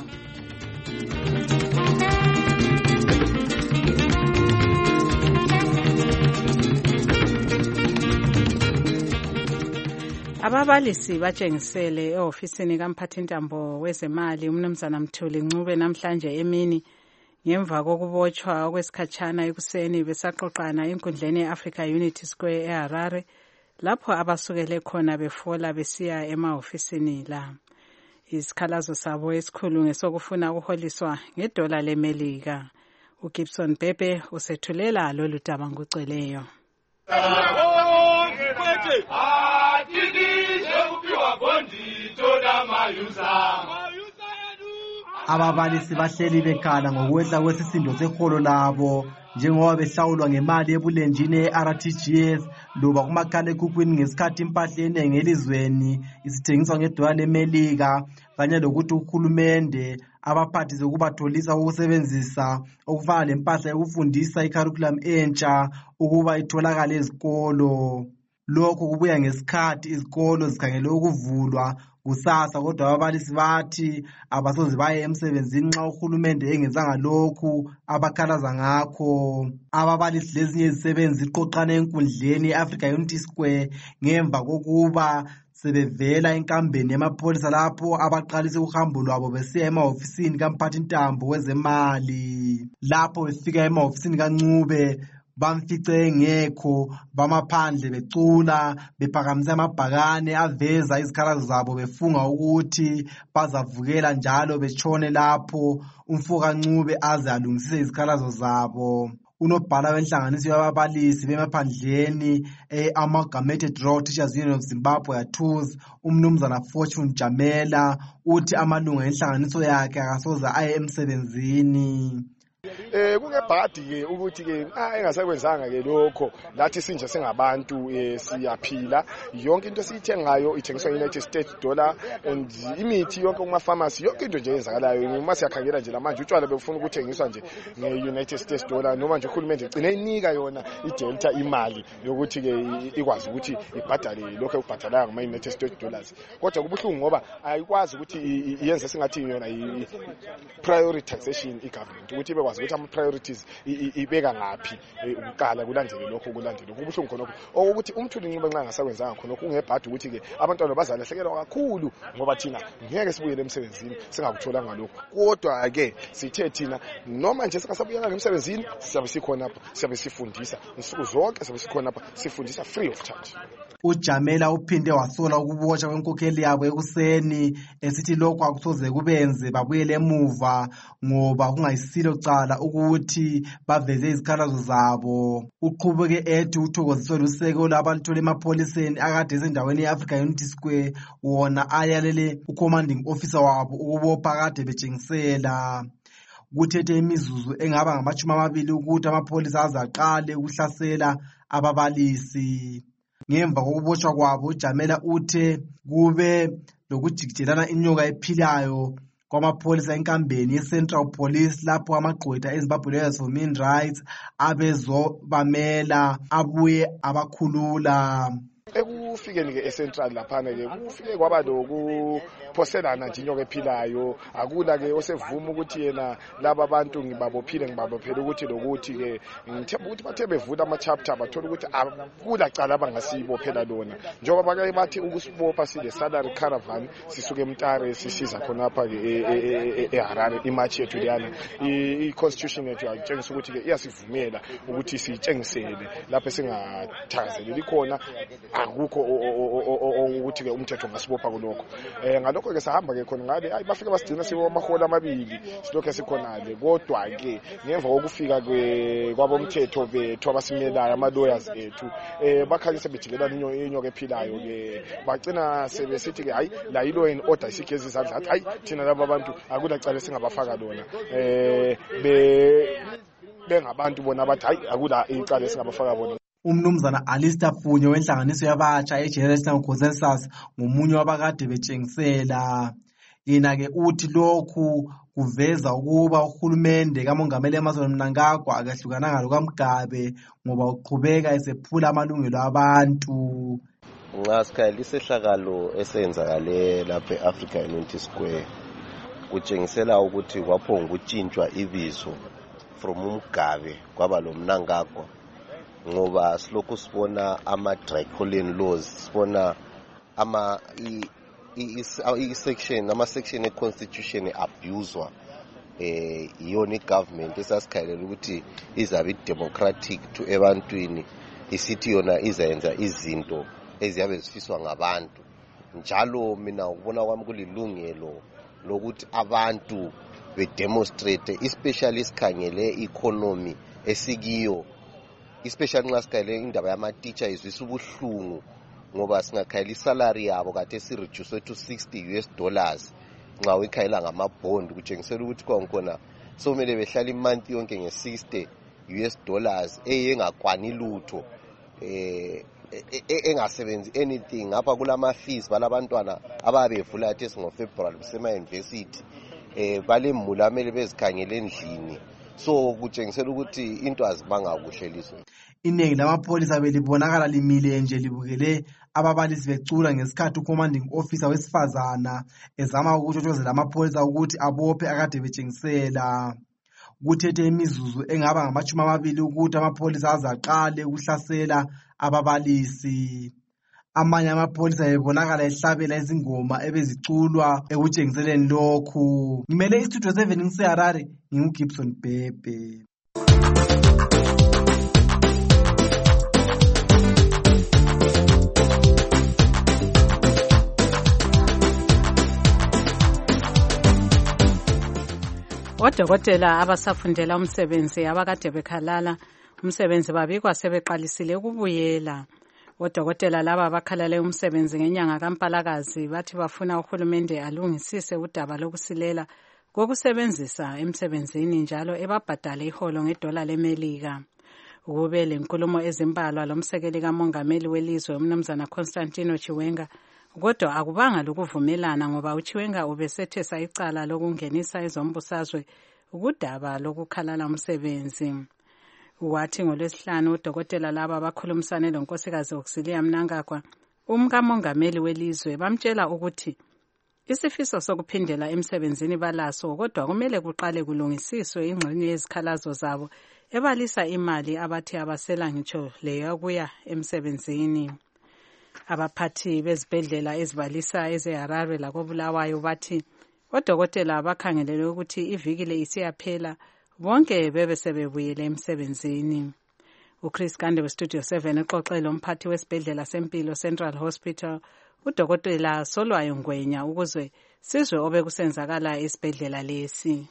Ababalisi batshengisele e-ofisini kamphathintambo wezemali uMnumzana Mthuli Ncube namhlanje emini ngemva kokubotshwa kwesikhatshana ekuseni besaqoqana enkundleni ye-Africa Unity Square eHarare lapho abasukele khona befola besiya ema-ofisini la. Isikhalazo sabo esikhulu ngesokufuna ukuholiswa ngedola leMelika. uGibson Bebe usethulela lolu daba ngoceleyo. Ababalisi bahleli bekhala ngokwehla kwesisindo seholo labo njengoba behlawulwa ngemali ebulenjini ye-RTGS loba kumakhala ekhukhwini ngesikhathi impahla eningi elizweni isithengiswa ngedola leMelika, kanye lokuthi uhulumende abaphathi zokubatholisa ukusebenzisa okufana lempahla yokufundisa i-curriculum entsha ukuba itholakale ezikolo. Lokho kubuya ngesikhathi izikolo zikhangele ukuvulwa kusasa, kodwa ababalisi bathi abasoze baye emsebenzini nxa uhulumende engenzanga lokhu abakhalaza ngakho. Ababalisi lezinye izisebenzi ziqoqana enkundleni ye-Africa Unity Square ngemva kokuba sebevela enkambeni yamapholisa lapho abaqalise uhambo lwabo besiya ema-ofisini kamphathintambo wezemali. Lapho befika ema-ofisini kaNcube bamfice engekho, bamaphandle becula bephakamisa amabhakane aveza izikhalazo zabo befunga ukuthi bazavukela njalo betshone lapho umfoka Ncube aze alungisise izikhalazo zabo. Unobhala wenhlanganiso yababalisi bemaphandleni Amalgamated Rural Teachers Union of Zimbabwe ATUZ uMnumzana Fortune Jamela uthi amalunga enhlanganiso yakhe akasoze aye emsebenzini. Kungebhadi ke ukuthi ke engasekwenzanga ke lokho lathi sinje singabantu siyaphila, yonke into esiyithengayo ithengiswa e-United States dollar, and imithi yonke kuma pharmacy yonke into nje eyenzakalayo uma siyakhangela nje lamanje utshwala bekufuna ukuthengiswa nje nge-United States dollar, noma nje uhulumende igcine inika yona iDelta imali yokuthi ke ikwazi ukuthi ibhadale lokho ekubhadalayo ngama-United States dollars. Kodwa kubuhlungu ngoba ayikwazi ukuthi iyenze singathi yona i-prioritization i-government ukuthi bekwazi ukuthi ama-priorities ibeka ngaphi ukuqala kulandele lokho kulandele kubuhlungu khonokho ukuthi uMthuli Ncube nxa ngasakwenzanga khonokho ungebhadi ukuthi-ke abantwana bazalahlekelwa kakhulu ngoba thina ngeke sibuyele emsebenzini singakutholanga lokho. Kodwa-ke sithe thina noma nje singasabuyelanga emsebenzini siyabe sikhonapha siyabe sifundisa nsuku zonke siyabe sikhonapha sifundisa free of charge. uJamela uphinde wasola ukubotshwa kwenkokheli yabo ekuseni esithi lokho akusoze kubenze babuyele emuva ngoba kungayisilo cala ukuthi baveze izikhalazo zabo. Uqhubeke ethi uthokoziswe luseko labaluthola emapholiseni akade esendaweni ye-Africa Unity Square wona ayalele ucommanding officer wabo ukubopha kade betshengisela. Kuthethe imizuzu engaba ngama-20 ukuthi amapholisa azaqale ukuhlasela ababalisi. Ngemva kokubotshwa kwabo uJamela uthe kube lokujikijelana inyoka ephilayo kwamapholisa enkambeni ye-Central Police lapho amagqwetha eZimbabwe Lawyers for Human Rights abezobamela abuye abakhulula. Ekufikeni-ke eCentral laphana-ke kufike kwaba lokuphoselana nje inyoka ephilayo. Akula-ke osevuma ukuthi yena laba bantu ngibabophele ukuthi lokuthi-ke ngithemba ukuthi bathe bevula ama-chapter bathola ukuthi akula cala abangasibophela lona njengoba bake bathi ukusibopha sile salary caravan sisuke eMtare sisiza khonapha-ke eHarare imatch yethu leyana i-constitution yethu yatshengisa ukuthi-ke iyasivumela ukuthi siyitshengisele lapho singathakazeleli khona. Akukho ukuthi-ke umthetho ngasibopha kulokho. Ngalokho-ke sahamba-ke khona ngale bafike basigcina siwamahora amabili silokhu sikhonale. Kodwa-ke ngemva kokufika kwabomthetho bethu abasimelayo ama-lawyers ethu bakhanye sebejikelana inyoka ephilayo-ke bagcina sebesithi-ke hayi la yi-law and order isigeza izandla athi hayi thina laba bantu akulacala singabafaka lona bengabantu bona bathi hayi akula icala singabafaka bona. Umnumzana Alistair Funye wenhlanganiso yabatsha eGenerational Consensus ngomunye wabakade betshengisela. Yena-ke uthi lokhu kuveza ukuba uhulumende kamongameli Emmerson Mnangagwa akahlukananga lokaMgabe ngoba uqhubeka esephula amalungelo abantu. Nxa sikhangela isehlakalo esenzakale lapha e-Africa Unity Square kutshengisela ukuthi kwaphonga ukutshintshwa ibizo from uMgabe kwaba lo Mnangagwa ngoba silokhu sibona ama-Draconian laws sibona ama-section e-constitution abuswa iyona i-government esasikhalela ukuthi izabe i-democratic to ebantwini isithi yona izayenza izinto eziyabe zifiswa ngabantu. Njalo mina ukubona kwami kulilungelo lokuthi abantu bedemonstrate especially sikhangele i-economy esikiyo especially nxa sikhangele indaba yama-teacher izwisa ubuhlungu ngoba singakhangela isalary yabo kade sireduce to $60 nxa uyikhangela ngamabond kutshengisela ukuthi kwakhona somele behlala imonth yonke nge$60 engakwani lutho engasebenzi anything. Ngapha kulama-fees balabantwana ababevula athi singoFebruary besema-university balemula amele bezikhangele endlini. So kutshengisela ukuthi into azibanga kuhle liso. Iningi lamapholisa belibonakala limile nje libukele ababalisi becula ngesikhathi ucommanding officer wesifazana ezama ukutshotshozela amapholisa ukuthi abophe akade betshengisela. Kuthethe imizuzu engaba ngama-20 ukuthi amapholisa azaqale ukuhlasela ababalisi. Amanye amapholisa ebonakala ehlabela izingoma ebeziculwa ekutshengiseleni lokhu. Ngimele istudio 7 ngiseHarare nginguGibson Bhebhe. Odokotela abasafundela umsebenzi abakade bekhalala umsebenzi babikwa sebeqalisile ukubuyela. Odokotela laba bakhalale umsebenzi ngenyanga kaMpalakazi bathi bafuna uhulumende alungisise udaba lokusilela kokusebenzisa emsebenzini njalo ebabhadale iholo ngedola leMelika. Kube lenkulumo ezimbalwa lomsekeli kamongameli welizwe umnumzana Constantino Chiwenga, kodwa akubanga lokuvumelana ngoba uChiwenga ubesethesa icala lokungenisa ezombusazwe ukudaba lokukhalala umsebenzi. Wathi ngoLwesihlanu udokotela laba bakhulumisane lonkosikazi Auxilia Mnangagwa, umkamongameli welizwe, bamtshela ukuthi Isifiso sokuphindela emsebenzini balaso kodwa kumele kuqale kulungisiswe ingxenye yezikhalazo zabo ebalisa imali abathi abasela ngitsho leyo yokuya emsebenzini. Abaphathi bezibhedlela ezibalisa ezeHarare lakoBulawayo bathi odokotela bakhangelele ukuthi iviki le isiyaphela bonke bebe sebebuyele emsebenzini. uChris Gande weStudio 7 exoxele umphathi wesibhedlela sempilo Central Hospital udokotela Solwayo Ngwenya ukuze sizwe obekusenzakala esibhedlela lesi.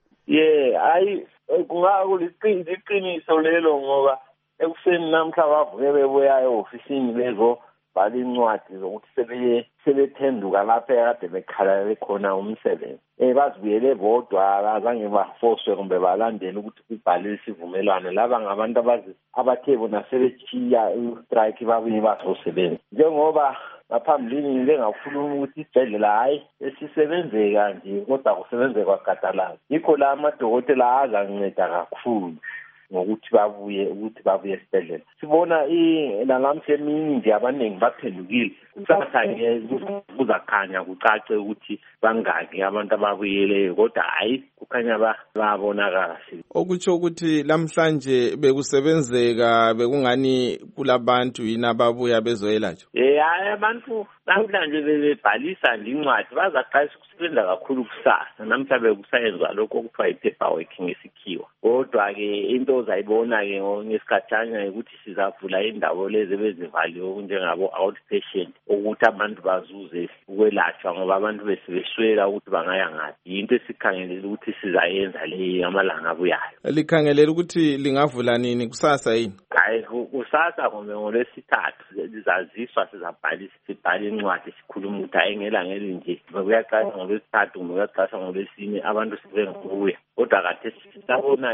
Hayi kungakuliqiniso lelo ngoba ekuseni namhla bavuke bebuya e-ofisini bezo bhala incwadi zokuthi sebephenduka lapha ekade bekhalele khona umsebenzi. Bazibuyele bodwa abazange bafoswe kumbe balandele ukuthi kubhalwe isivumelwano. Laba ngabantu abathe bona sebechiya i-strike babuye bazosebenza. Njengoba ngaphambilini ngike ngakhuluma ukuthi isibhedlela hayi esisebenzeka nje kodwa kusebenzeka kwagadalaza. Yikho la amadokotela azanceda kakhulu ngokuthi babuye esibhedlela. Sibona nalamhla emini nje abaningi baphendukile. Kusasa-ke kuzakhanya kucace ukuthi bangaki abantu ababuyeleyo kodwa hayi kukhanya babona kahle. Okutsho ukuthi lamhlanje bekusebenzeka bekungani kulabantu yini ababuya bezoyelatshwa? Hayi abantu namhlanje bebhalisa nje incwadi bazaqalisa ukusebenza kakhulu kusasa. Namhla bekusayenzwa lokho okuthiwa yi-paper work ngesikhiwa. Kodwa-ke into ozayibona-ke ngesikhathana ukuthi sizavula indawo lezi ebezivaliwe okunjengabo outpatient ukuthi abantu bazuze ukwelatshwa ngoba abantu besibeswela ukuthi bangaya ngaphi. Yinto esikhangelele ukuthi sizayenza le amalanga abuyayo. Likhangelela ukuthi lingavula nini kusasa yini? Hayi kusasa kumbe ngoLwesithathu sizaziswa sizabhalisa sibhale incwadi sikhuluma ukuthi ayingelangeli nje kuyaqala ngoLwesithathu kumbe kuyaqala ngoLwesine abantu sibengubuya. Kodwa kade sisabona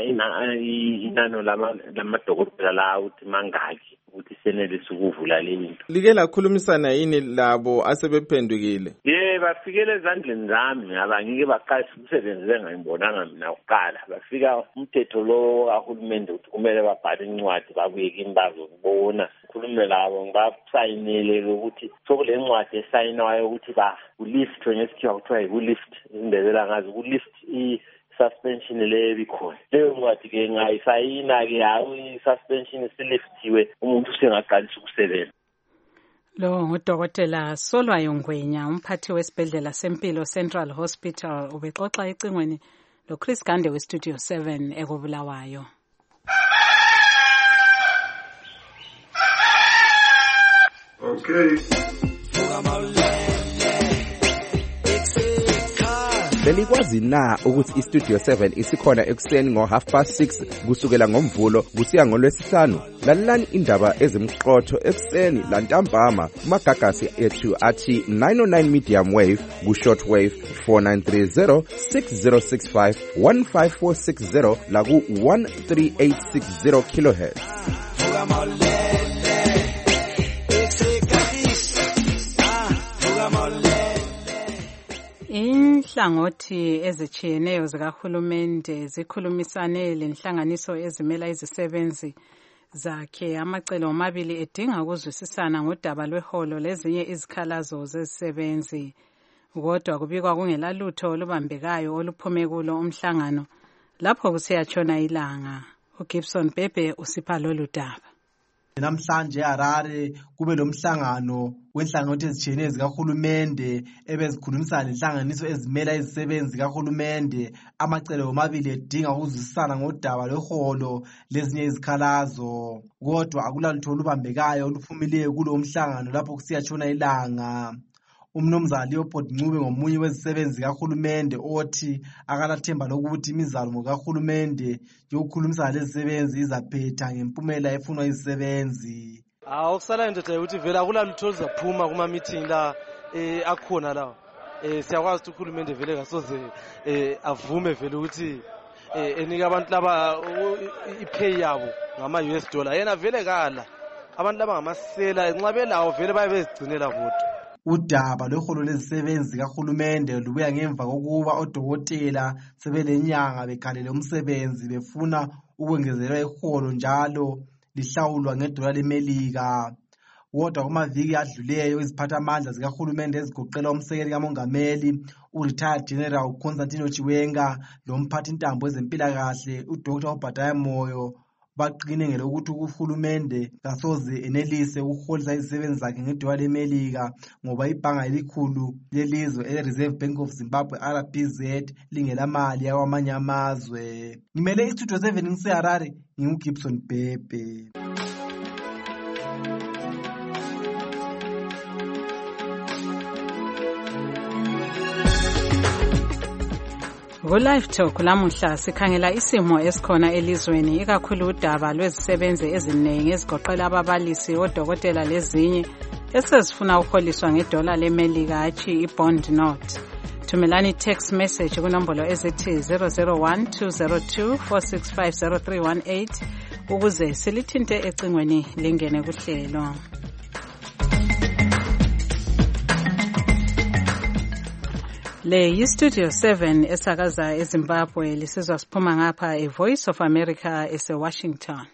inano lamadokotela la ukuthi mangaki ukuthi senelise ukuvula le into. Like lakhulumisana yini labo asebephendukile? Bafikele ezandleni zami abangike baqalisa umsebenzi bengayibonanga mina kuqala. Bafika umthetho lo kahulumende ukuthi kumele babhale incwadi babuye kimi bazokubona. Khulume labo ngibasayinele ukuthi sokule ncwadi esayinayo ukuthi ulift ngesikhiwa kuthiwa yi-lift indebela ngazi ulift suspension le bikhona. Leyo ncwadi-ke ngayisayina-ke hayi i-suspension siliftiwe umuntu usengaqalisa ukusebenza. Lo ngudokotela Solwayo Ngwenya umphathi wesibhedlela sempilo Central Hospital ubexoxa ecingweni loChris Gande weStudio 7 ekobulawayo. Okay. Belikwazi na ukuthi iStudio 7 isikhona ekuseni ngo6:30 kusukela ngoMvulo kusiya ngoLwesihlanu? Lalelani indaba ezimqotho ekuseni lantambama kumagagasi ethu athi 909 medium wave ku-short wave 4930 6065 15460 la ku-13860 kHz. Inhlangothi ezitshiyeneyo zikahulumende zikhulumisane lenhlanganiso ezimela izisebenzi zakhe amacele omabili edinga ukuzwisisana ngodaba lweholo lezinye izikhalazo zezisebenzi. Kodwa kubikwa kungelalutho olubambekayo oluphume kulo umhlangano lapho kusiyatshona ilanga. uGibson Bebe usipha lolu daba. Namhlanje eHarare kube lomhlangano wenhlangothi ezitshiyeneyo zikahulumende ebezikhulumisana lenhlanganiso ezimela izisebenzi zikahulumende amacele omabili edinga ukuzwisisana ngodaba lweholo lezinye izikhalazo. Kodwa akulalutho olubambekayo oluphumileyo kulo mhlangano lapho kusiyatshona ilanga. Umnumzana Leopold Ncube ngomunye wezisebenzi zikahulumende othi akalathemba lokuthi imizamo kahulumende yokukhulumisana lezisebenzi izaphetha ngempumela efunwa izisebenzi. Okusala ndoda ukuthi vele akulalutho oluzaphuma kuma meeting la akhona la. Siyakwazi ukuthi uhulumende vele kasoze avume vele ukuthi enika abantu laba ipay yabo ngama-$. Yena vele kala abantu laba ngamasela nxabelawo vele baye bezigcinela bodwa. Udaba lweholo lezisebenzi zikahulumende lubuya ngemva kokuba odokotela sebelenyanga bekhalele umsebenzi befuna ukwengezelwa iholo njalo lihlawulwa $1 leMelika. wodwa kumaviki adluleyo iziphathamandla zikahulumende ezigoqela umsekeli kamongameli u-retired General Constantino Chiwenga lomphathintambo wezempilakahle uDr. Obadiah Moyo baqine ngelokuthi uhulumende kasoze enelise ukuholisa izisebenzi zakhe ngedola leMelika ngoba ibhanga elikhulu lelizwe ele-Reserve Bank of Zimbabwe RBZ lingelamali yakwamanye amazwe. Ngimele iStudio 7 ngiseHarare, nginguGibson Bhebhe. Ku-Live Talk lamuhla sikhangela isimo esikhona elizweni ikakhulu udaba lwezisebenzi eziningi ezigoqela ababalisi, odokotela lezinye esezifuna ukuholiswa ngedola leMelika hatshi i-bond note. Thumelani text message kunombolo ezithi 001-202-465-0318 ukuze silithinte ecingweni lingene kuhlelo. Le yiStudio 7 esakaza eZimbabwe lisizwa siphuma ngapha eVoice of America eseWashington.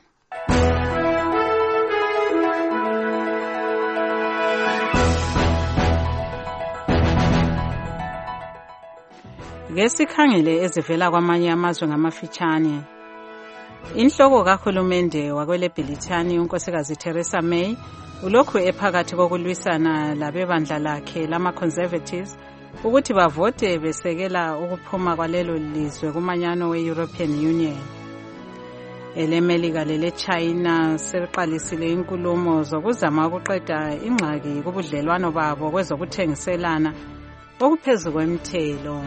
Ngesikhangele ezivela kwamanye amazwe ngamafitshane. Inhloko kahulumende wakwele Britani unkosikazi Theresa May ulokhu ephakathi kokulwisana labebandla lakhe lama-Conservatives ukuthi bavote besekela ukuphuma kwalelo lizwe kumanyano we-European Union. EleMelika lele-China seliqalisile inkulumo zokuzama ukuqeda ingxaki kubudlelwano babo kwezokuthengiselana okuphezu kwemithelo.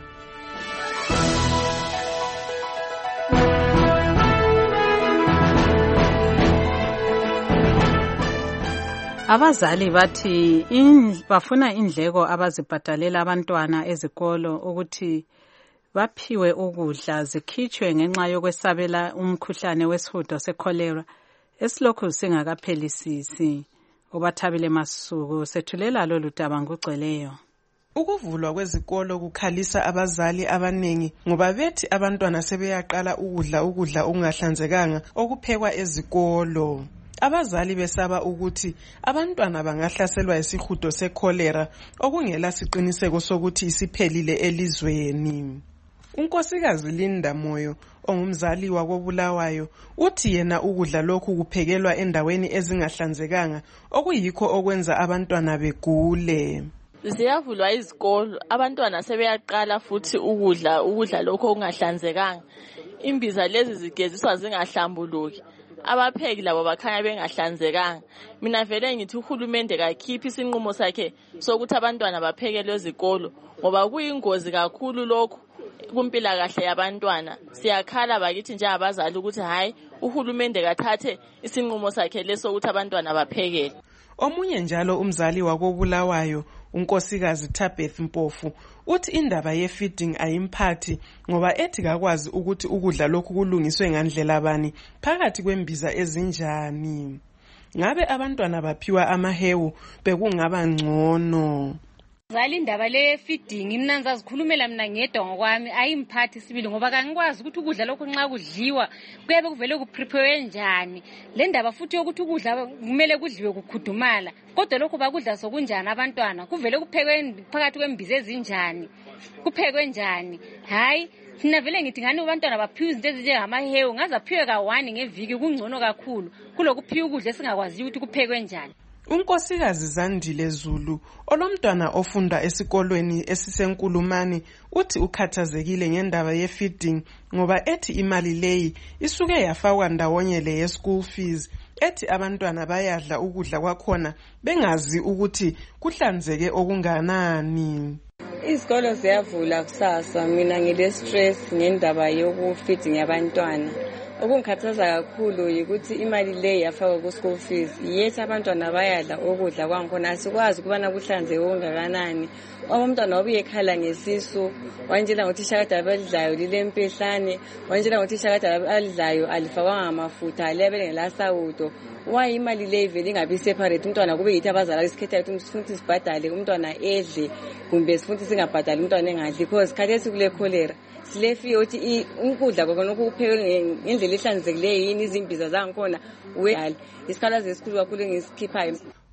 Abazali bathi bafuna indleko abazibhadalela abantwana ezikolo ukuthi baphiwe ukudla zikhitshwe ngenxa yokwesabela umkhuhlane wesihudo secholera esilokhu singakaphelisisi. Obathabile Masuku sethulela lolu daba ngugcweleyo. Ukuvulwa kwezikolo kukhalisa abazali abaningi ngoba bethi abantwana sebeyaqala ukudla okungahlanzekanga okuphekwa ezikolo. Abazali besaba ukuthi abantwana bangahlaselwa isihudo secholera okungela siqiniseko sokuthi isiphelile elizweni. Unkosikazi Linda Moyo ongumzali wakobulawayo uthi yena ukudla lokhu kuphekelwa endaweni ezingahlanzekanga okuyikho okwenza abantwana begule. Ziyavulwa izikolo, abantwana sebeyaqala futhi ukudla lokho okungahlanzekanga. Imbiza lezi zigeziswa zingahlambuluki. Abapheki labo bakhanya bengahlanzekanga. Mina vele ngithi uhulumende kakhiphi isinqumo sakhe sokuthi abantwana baphekelwe ezikolo ngoba kuyingozi kakhulu lokho kumpilakahle yabantwana. Siyakhala bakithi njengabazali ukuthi hayi uhulumende kathathe isinqumo sakhe lesokuthi abantwana baphekelwe. Omunye njalo umzali wakobulawayo unkosikazi Tabeth Mpofu uthi indaba ye-feeding ayimphathi ngoba ethi kakwazi ukuthi ukudla lokhu kulungiswe ngandlela bani phakathi kwembiza ezinjani. Ngabe abantwana baphiwa amahewu bekungaba ngcono. Zali indaba le feeding mina ngizazikhulumela mina ngedwa ngokwami ayimphathi sibili ngoba kangikwazi ukuthi ukudla lokho nxa kudliwa kuyabe kuvele kuprepare njani. Le ndaba futhi yokuthi ukudla kumele kudliwe kukhudumala kodwa lokho bakudla sokunjani abantwana kuvele kuphekwe phakathi kwembiza ezinjani kuphekwe njani. Hayi thina vele ngithi ngani abantwana baphiwe izinto ezinjengamahewu ngazaphiwe ka1 ngeviki kungcono kakhulu kulokuphiwa ukudla esingakwazi ukuthi kuphekwe njani. Unkosikazi Zandile Zulu olomntwana ofunda esikolweni esisenkulumani uthi ukhathazekile ngendaba ye-feeding ngoba ethi imali leyi isuke yafakwa ndawonye le ye-school fees. Ethi abantwana bayadla ukudla kwakhona bengazi ukuthi kuhlanzeke okunganani. Izikolo ziyavula kusasa mina ngile-stress ngendaba yoku-feeding yabantwana. Okungikhathaza kakhulu ukuthi imali le yafakwa ku-school fees yethi abantwana bayadla ukudla kwankhona asikwazi ukubana kuhlanzeke okungakanani. Umntwana obuye ekhala ngesisu wanjela ngothisha kade abadlayo lilempehlane wanjela ngothisha kade abadlayo alifakwanga amafutha alebele ngelasawudo. Why imali le ivele ingabi separate umntwana kube yithi abazali isikhetha ukuthi sifuthi sibhadale umntwana edle kumbe sifuthi singabhadali umntwana engadli because khathesi kule cholera silefi ukuthi ukudla kokona ukuphekwe ngendlela ehlanzekileyo yini izimbiza zankhona wedali isikhalazo esikhulu kakhulu engisikhiphayo.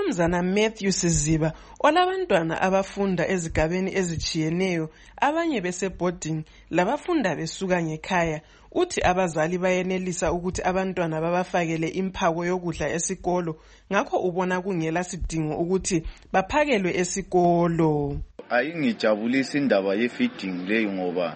umnumzana Matthew Siziba olabantwana abafunda ezigabeni ezijiyeneyo abanye beseboarding labafunda besuka ngekhaya uthi abazali bayenelisa ukuthi abantwana babafakele imphako yokudla esikolo ngakho ubona kungela sidingo ukuthi baphakelwe esikolo. Ayingijabulisa indaba ye-feeding leyo ngoba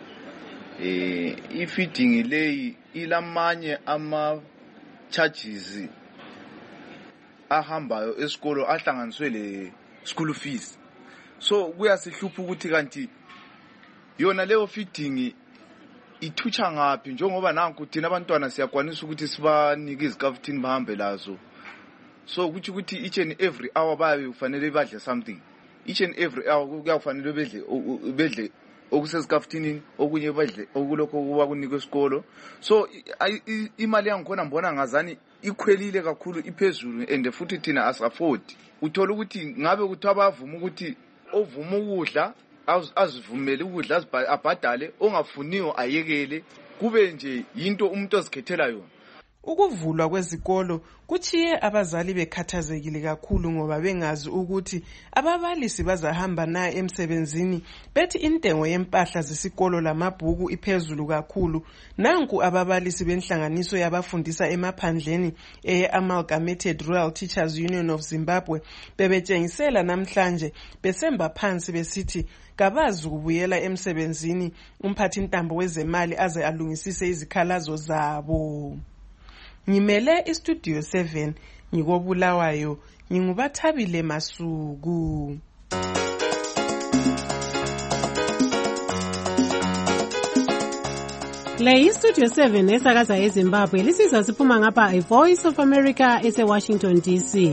i-feeding leyi ilamanye ama-charges ahambayo esikolo ahlanganiswe le school fees. So kuyasihlupha ukuthi kanti yona leyo feeding ithutsha ngaphi njengoba nanku thina abantwana siyakwanisa ukuthi sibanike izikafuthini bahambe lazo. So ukuthi each and every hour baye ufanele badle something. Each and every hour kuyafanele bedle okusezikafuthini okunye badle okulokho kuba kunikwe esikolo. So imali yangikhona mbona ngazani ikhwelile kakhulu iphezulu and futhi thina as-afford. Uthola ukuthi ngabe kuthi abavuma ukuthi ovuma ukudla azivumele ukudla abhadale ongafuniyo ayekele kube nje into umuntu ozikhethela yona. Ukuvulwa kwezikolo kuchiye abazali bekhathazekile kakhulu ngoba bengazi ukuthi ababalisi bazahamba na emsebenzini bethi intengo yempahla zesikolo lamabhuku iphezulu kakhulu. Nanku ababalisi benhlanganiso yabafundisa emaphandleni Amalgamated Rural Teachers Union of Zimbabwe bebetshengisela namhlanje besemba phansi besithi kabazi ukubuyela emsebenzini umphathi ntambo wezemali aze alungisise izikhalazo zabo. Ngimele istudio 7 ngikobulawayo ngingubathabile Masuku. Le istudio 7 esakaza eZimbabwe lisiza siphuma ngapha iVoice of America eseWashington DC.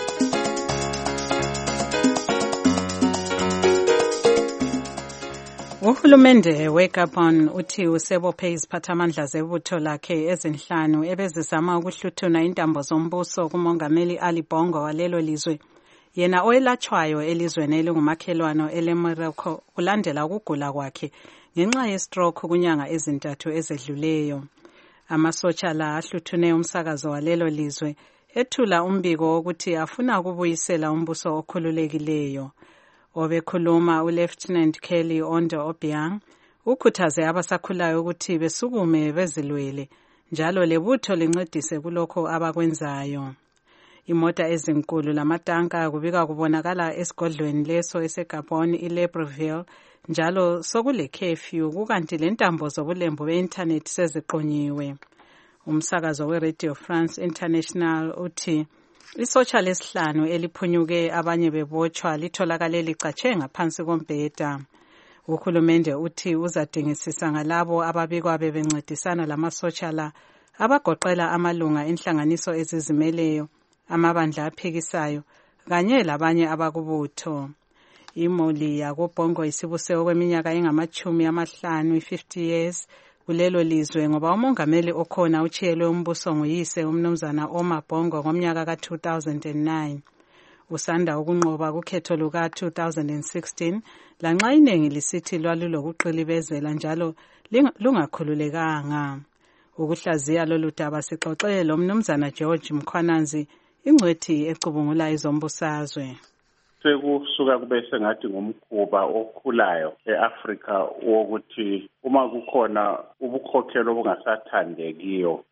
Uhulumende weGabon uthi usebophe iziphathamandla zebutho lakhe ezinhlanu ebezizama ukuhluthuna intambo zombuso kumongameli Ali Bongo walelo lizwe. Yena oyelatshwayo elizweni elingumakhelwane eleMorocco kulandela ukugula kwakhe ngenxa ye-stroke kunyanga ezintathu ezedluleyo. Amasotsha la ahluthune umsakazo walelo lizwe ethula umbiko wokuthi afuna ukubuyisela umbuso okhululekileyo. Obekhuluma uLieutenant Kelly Ondo Obiang ukhuthaze abasakhulayo ukuthi besukume bezilwele njalo lebutho lincedise kulokho abakwenzayo. Imota ezinkulu lamatanka kubika kubonakala esigodlweni leso eseGabon iLibreville njalo sokule curfew kukanti lentambo zobulembu be-internet seziqonyiwe. Umsakazo weRadio France International uthi isotsha lesihlanu eliphunyuke abanye bebotshwa litholakale licatshe ngaphansi kombheda. Uhulumende uthi uzadingisisa ngalabo ababikwa bebencedisana lamasotsha la abagoqela amalunga enhlanganiso ezizimeleyo, amabandla aphikisayo kanye labanye abakubutho. Imoli yakoBongo isibuse okweminyaka engama-50 50 years kulelo lizwe ngoba umongameli okhona uchiyelwe umbuso nguyise umnumzana Omar Bongo ngomnyaka ka-2009. Usanda ukunqoba kukhetho luka-2016 lanxa iningi lisithi lwalulokuqilibezela njalo lungakhululekanga. Ukuhlaziya lolu daba sixoxe lo mnumzana George Mkhwananzi ingcwethi ecubungula izombusazwe. Sekusuka kube sengathi ngumkhuba okhulayo eAfrika wokuthi uma kukhona ubukhokhelo obungasathandekiyo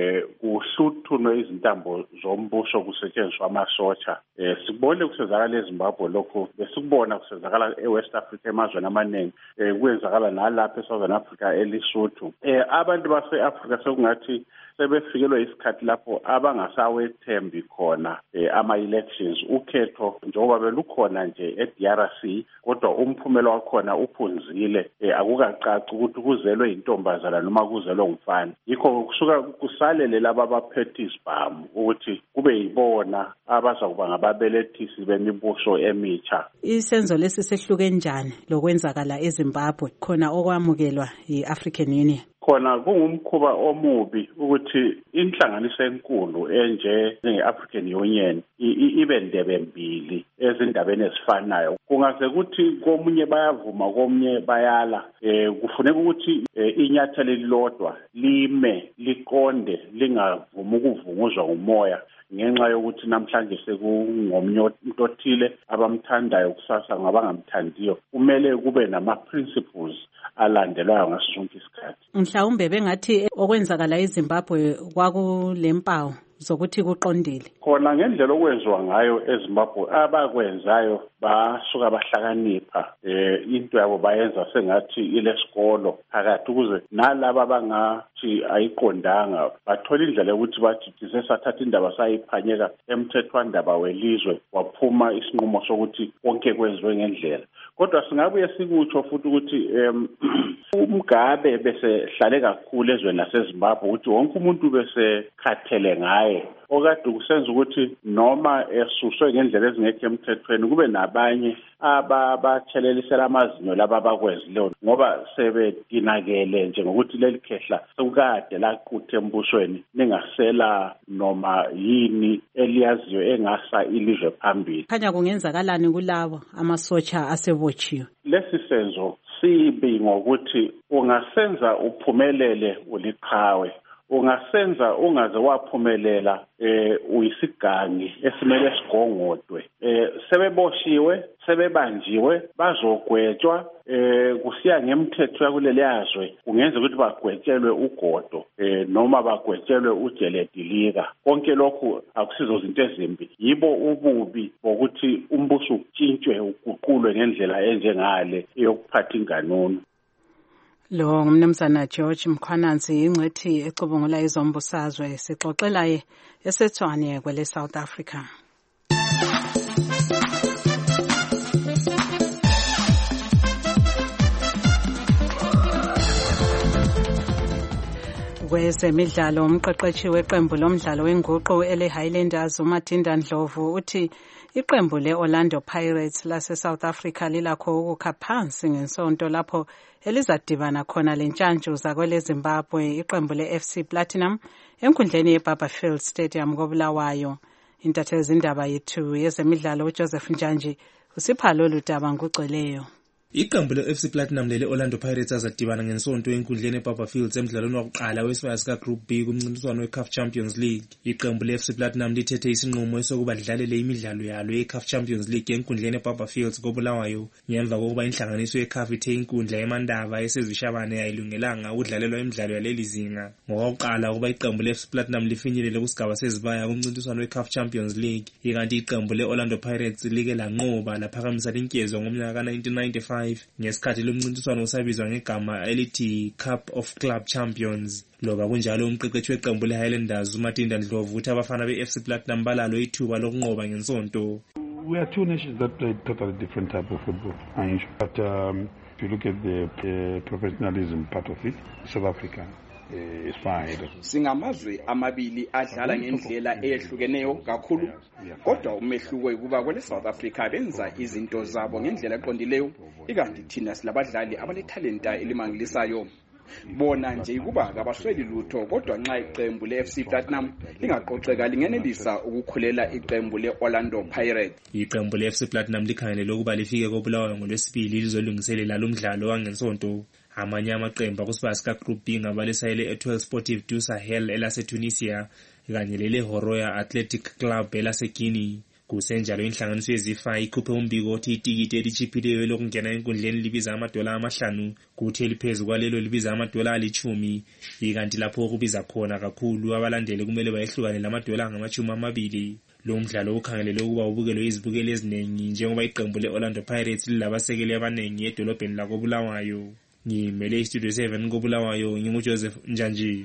kuhluthunwe izintambo zombuso kusetshenziswa amasotsha. Sikubone kusenzakala eZimbabwe lokho besikubona kusenzakala eWest Africa emazweni amaningi kwenzakala nalapha eSouthern Africa eLesotho. Abantu base-Afrika sekungathi sebefikelwe isikhathi lapho abangasawethembi khona ama-elections ukhetho njengoba belukhona nje eDRC kodwa umphumela wakhona uphunzile akukacaci ukuthi kuzelwe intombazana noma kuzelwe umfana. Yikho kusuka kusalele laba abaphethe isibhamu ukuthi kube yibona abazakuba ngababelethisi bemibuso emitsha. Isenzo lesi sehluke njani lokwenzakala eZimbabwe khona okwamukelwa yi-African Union? Khona kungumkhuba omubi ukuthi inhlanganiso enkulu njenge-African Union ibe ndebe mbili ezindabeni ezifanayo. Kungase ukuthi komunye bayavuma komunye bayala. Kufuneka ukuthi inyathelo elilodwa lime liqonde lingavuma ukuvunguzwa umoya ngenxa yokuthi namhlanje sekungomnye umuntu othile abamthandayo kusasa ngabangamthandiyo. Kumele kube nama-principles alandelwayo ngaso sonke isikhathi. Mhlawumbe bengathi okwenzakala eZimbabwe kwakulempawu zokuthi kuqondile. Khona ngendlela okwenziwa ngayo eZimbabwe abakwenzayo basuka bahlakanipha into yabo bayenza sengathi ilesikolo phakathi ukuze nalabo abangathi ayiqondanga bathola indlela yokuthi bathi sesathatha indaba sayiphanyeka emthethwandaba welizwe waphuma isinqumo sokuthi konke kwenziwe ngendlela. Kodwa singabuye sikutsho futhi ukuthi uMgabe bese hlale kakhulu ezweni laseZimbabwe ukuthi wonke umuntu bese khathele ngaye okade kusenza ukuthi noma esuswe ngendlela ezingekho emthethweni kube nabanye abathelelisela amazinyo laba bakwezileyo ngoba sebedinakele nje ngokuthi leli khehla sekukade laquthe embusweni ningasela noma yini eliyaziyo engasa ilizwe phambili. Khanya kungenzakalani kulabo amasotsha asebotshiwe? Lesi senzo sibi ngokuthi ungasenza uphumelele uliqhawe, ungasenza ungaze waphumelela uyisigangi esimele sigongodwe. Sebeboshiwe, sebebanjiwe, bazogwetshwa kusiya ngemthetho yakuleli yazwe kungenza ukuthi bagwetshelwe ugodo noma bagwetshelwe ujeledilika. Konke lokhu akusizo izinto ezimbi, yibo ububi bokuthi umbuso utshintshwe uguqulwe ngendlela enjengale eyokuphatha inganono. Lo ngumnumzana George Mkhwananzi ingcwethi ecubungula izombusazwe sixoxelaye eseTshwane kwele South Africa. Kwezemidlalo umqeqeshi weqembu lomdlalo wenguqu ele Highlanders uMatinda Ndlovu uthi iqembu leOrlando Pirates lase South Africa lilakho ukukha phansi ngensonto lapho elizadibana khona lentshantshu zakwele Zimbabwe iqembu leFC Platinum enkundleni yeBarberfield Stadium koBulawayo. Intatheli indaba yethu yezemidlalo uJoseph Njanji usipha lolu daba ngugcweleyo. Iqembu le-FC Platinum lele-Orlando Pirates azadibana ngensonto enkundleni eBarberfield emidlalweni wokuqala wesibaya sika-Group B kumncintiswano we-CAF Champions League. Iqembu le-FC Platinum lithethe isinqumo sokuba lidlalele imidlalo yalo ye-CAF Champions League enkundleni eBarberfield koBulawayo ngemva kokuba inhlanganiso ye-CAF ithe inkundla eMandava esezishabane yayilungelanga ukudlalelwa imidlalo yaleli zinga. Ngokokuqala ukuba iqembu le-FC Platinum lifinyelele kusigaba sezibaya kumncintiswano we-CAF Champions League, ikanti iqembu le-Orlando Pirates like lanqoba laphakamisa linkezo ngomnyaka ka-1995 ngesikhathi lomncintiswano usabizwa ngegama elithi Cup of Club Champions. Loba kunjalo umqeqeshi weqembu leHighlanders uMatinda Ndlovu uthi abafana beFC Platinum balalo ithuba lokunqoba ngensonto. We are two nations that play totally different type of football. But if you look at the professionalism part of it, South Africa is fine. Singamazwe amabili adlala ngendlela eyehlukeneyo kakhulu, kodwa umehluko ukuba kwele South Africa benza izinto zabo ngendlela eqondileyo, ikanti thina silabadlali abanetalenta elimangalisayo. Bona nje ukuba kabasweli lutho, kodwa nxa iqembu leFC Platinum lingaqoqeka lingenelisa ukukhulela iqembu leOrlando Pirates. Iqembu leFC Platinum likhangelele ukuba lifike koBulawayo ngolwesibili lizolungiselela lo mdlalo wangensonto. Amanye amaqembu akusibaya sika-Group B ngabalisayele eTwel Sportive du Sahel elaseTunisia kanye leleHoroya Athletic Club elaseGuinea. Kusenjalo inhlanganiso yeZIFA ikhuphe umbiko othi itikiti elichiphileyo lokungena enkundleni libiza $5 kuthi eliphezulu kwalelo libiza $10, ikanti lapho kubiza khona kakhulu abalandeli kumele bayehlukane $20. Lo mdlalo ukhangelele ukuba ubukelwe izibukeli eziningi njengoba iqembu leOrlando Pirates lilabasekeli abaningi edolobheni lakoBulawayo. Ngimele iStudio 7 koBulawayo nginguJoseph Njanji.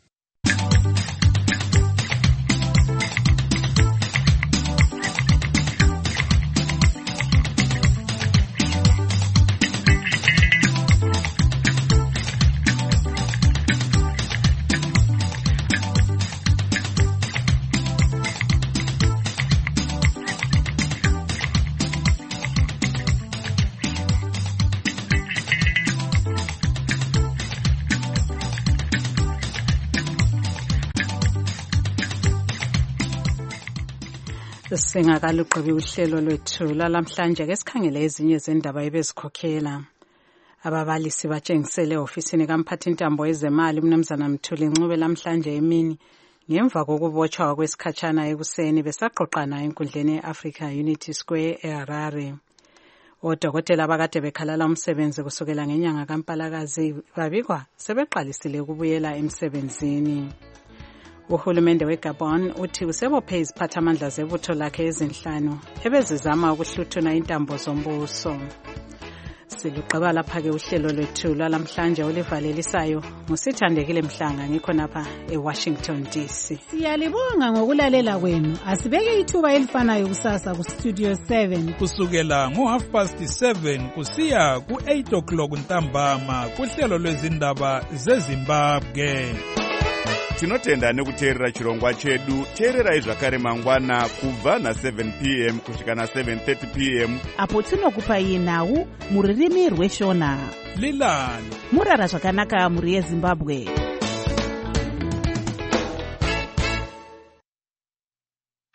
Singakaluqobi uhlelo lwethu lalamhlanje ke sikhangele ezinye zendaba ebezikhokhela. Ababalisi batshengisele ofisini kaMphathintambo wezemali uMnumzana Mthuli Ncube lamhlanje emini ngemva kokubotshwa kwesikhatshana ekuseni besaqoqana enkundleni ye-Africa Unity Square eHarare. Odokotela abakade bekhalala umsebenzi kusukela ngenyanga kaMpalakazi babikwa sebeqalisile ukubuyela emsebenzini. Uhulumende weGabon uthi usebophe iziphathamandla zebutho lakhe ezinhlanu ebezizama ukuhluthuna intambo zombuso. Siluqaba lapha-ke uhlelo lwethu lwalamhlanje olivalelisayo nguSithandekile Mhlanga ngikho napha eWashington DC. Siyalibonga ngokulalela kwenu. Asibeke ithuba elifanayo kusasa kuStudio 7 kusukela ngo7:30 kusiya ku8 ntambama kuhlelo lwezindaba zeZimbabwe. Tinotenda nekuteerera chirongwa chedu. Teererai zvakare mangwana kubva na7 p.m. kusvika na7:30 p.m. apo tinokupai nhau muririmi rweshona. Lilani murara zvakanaka muri yeZimbabwe.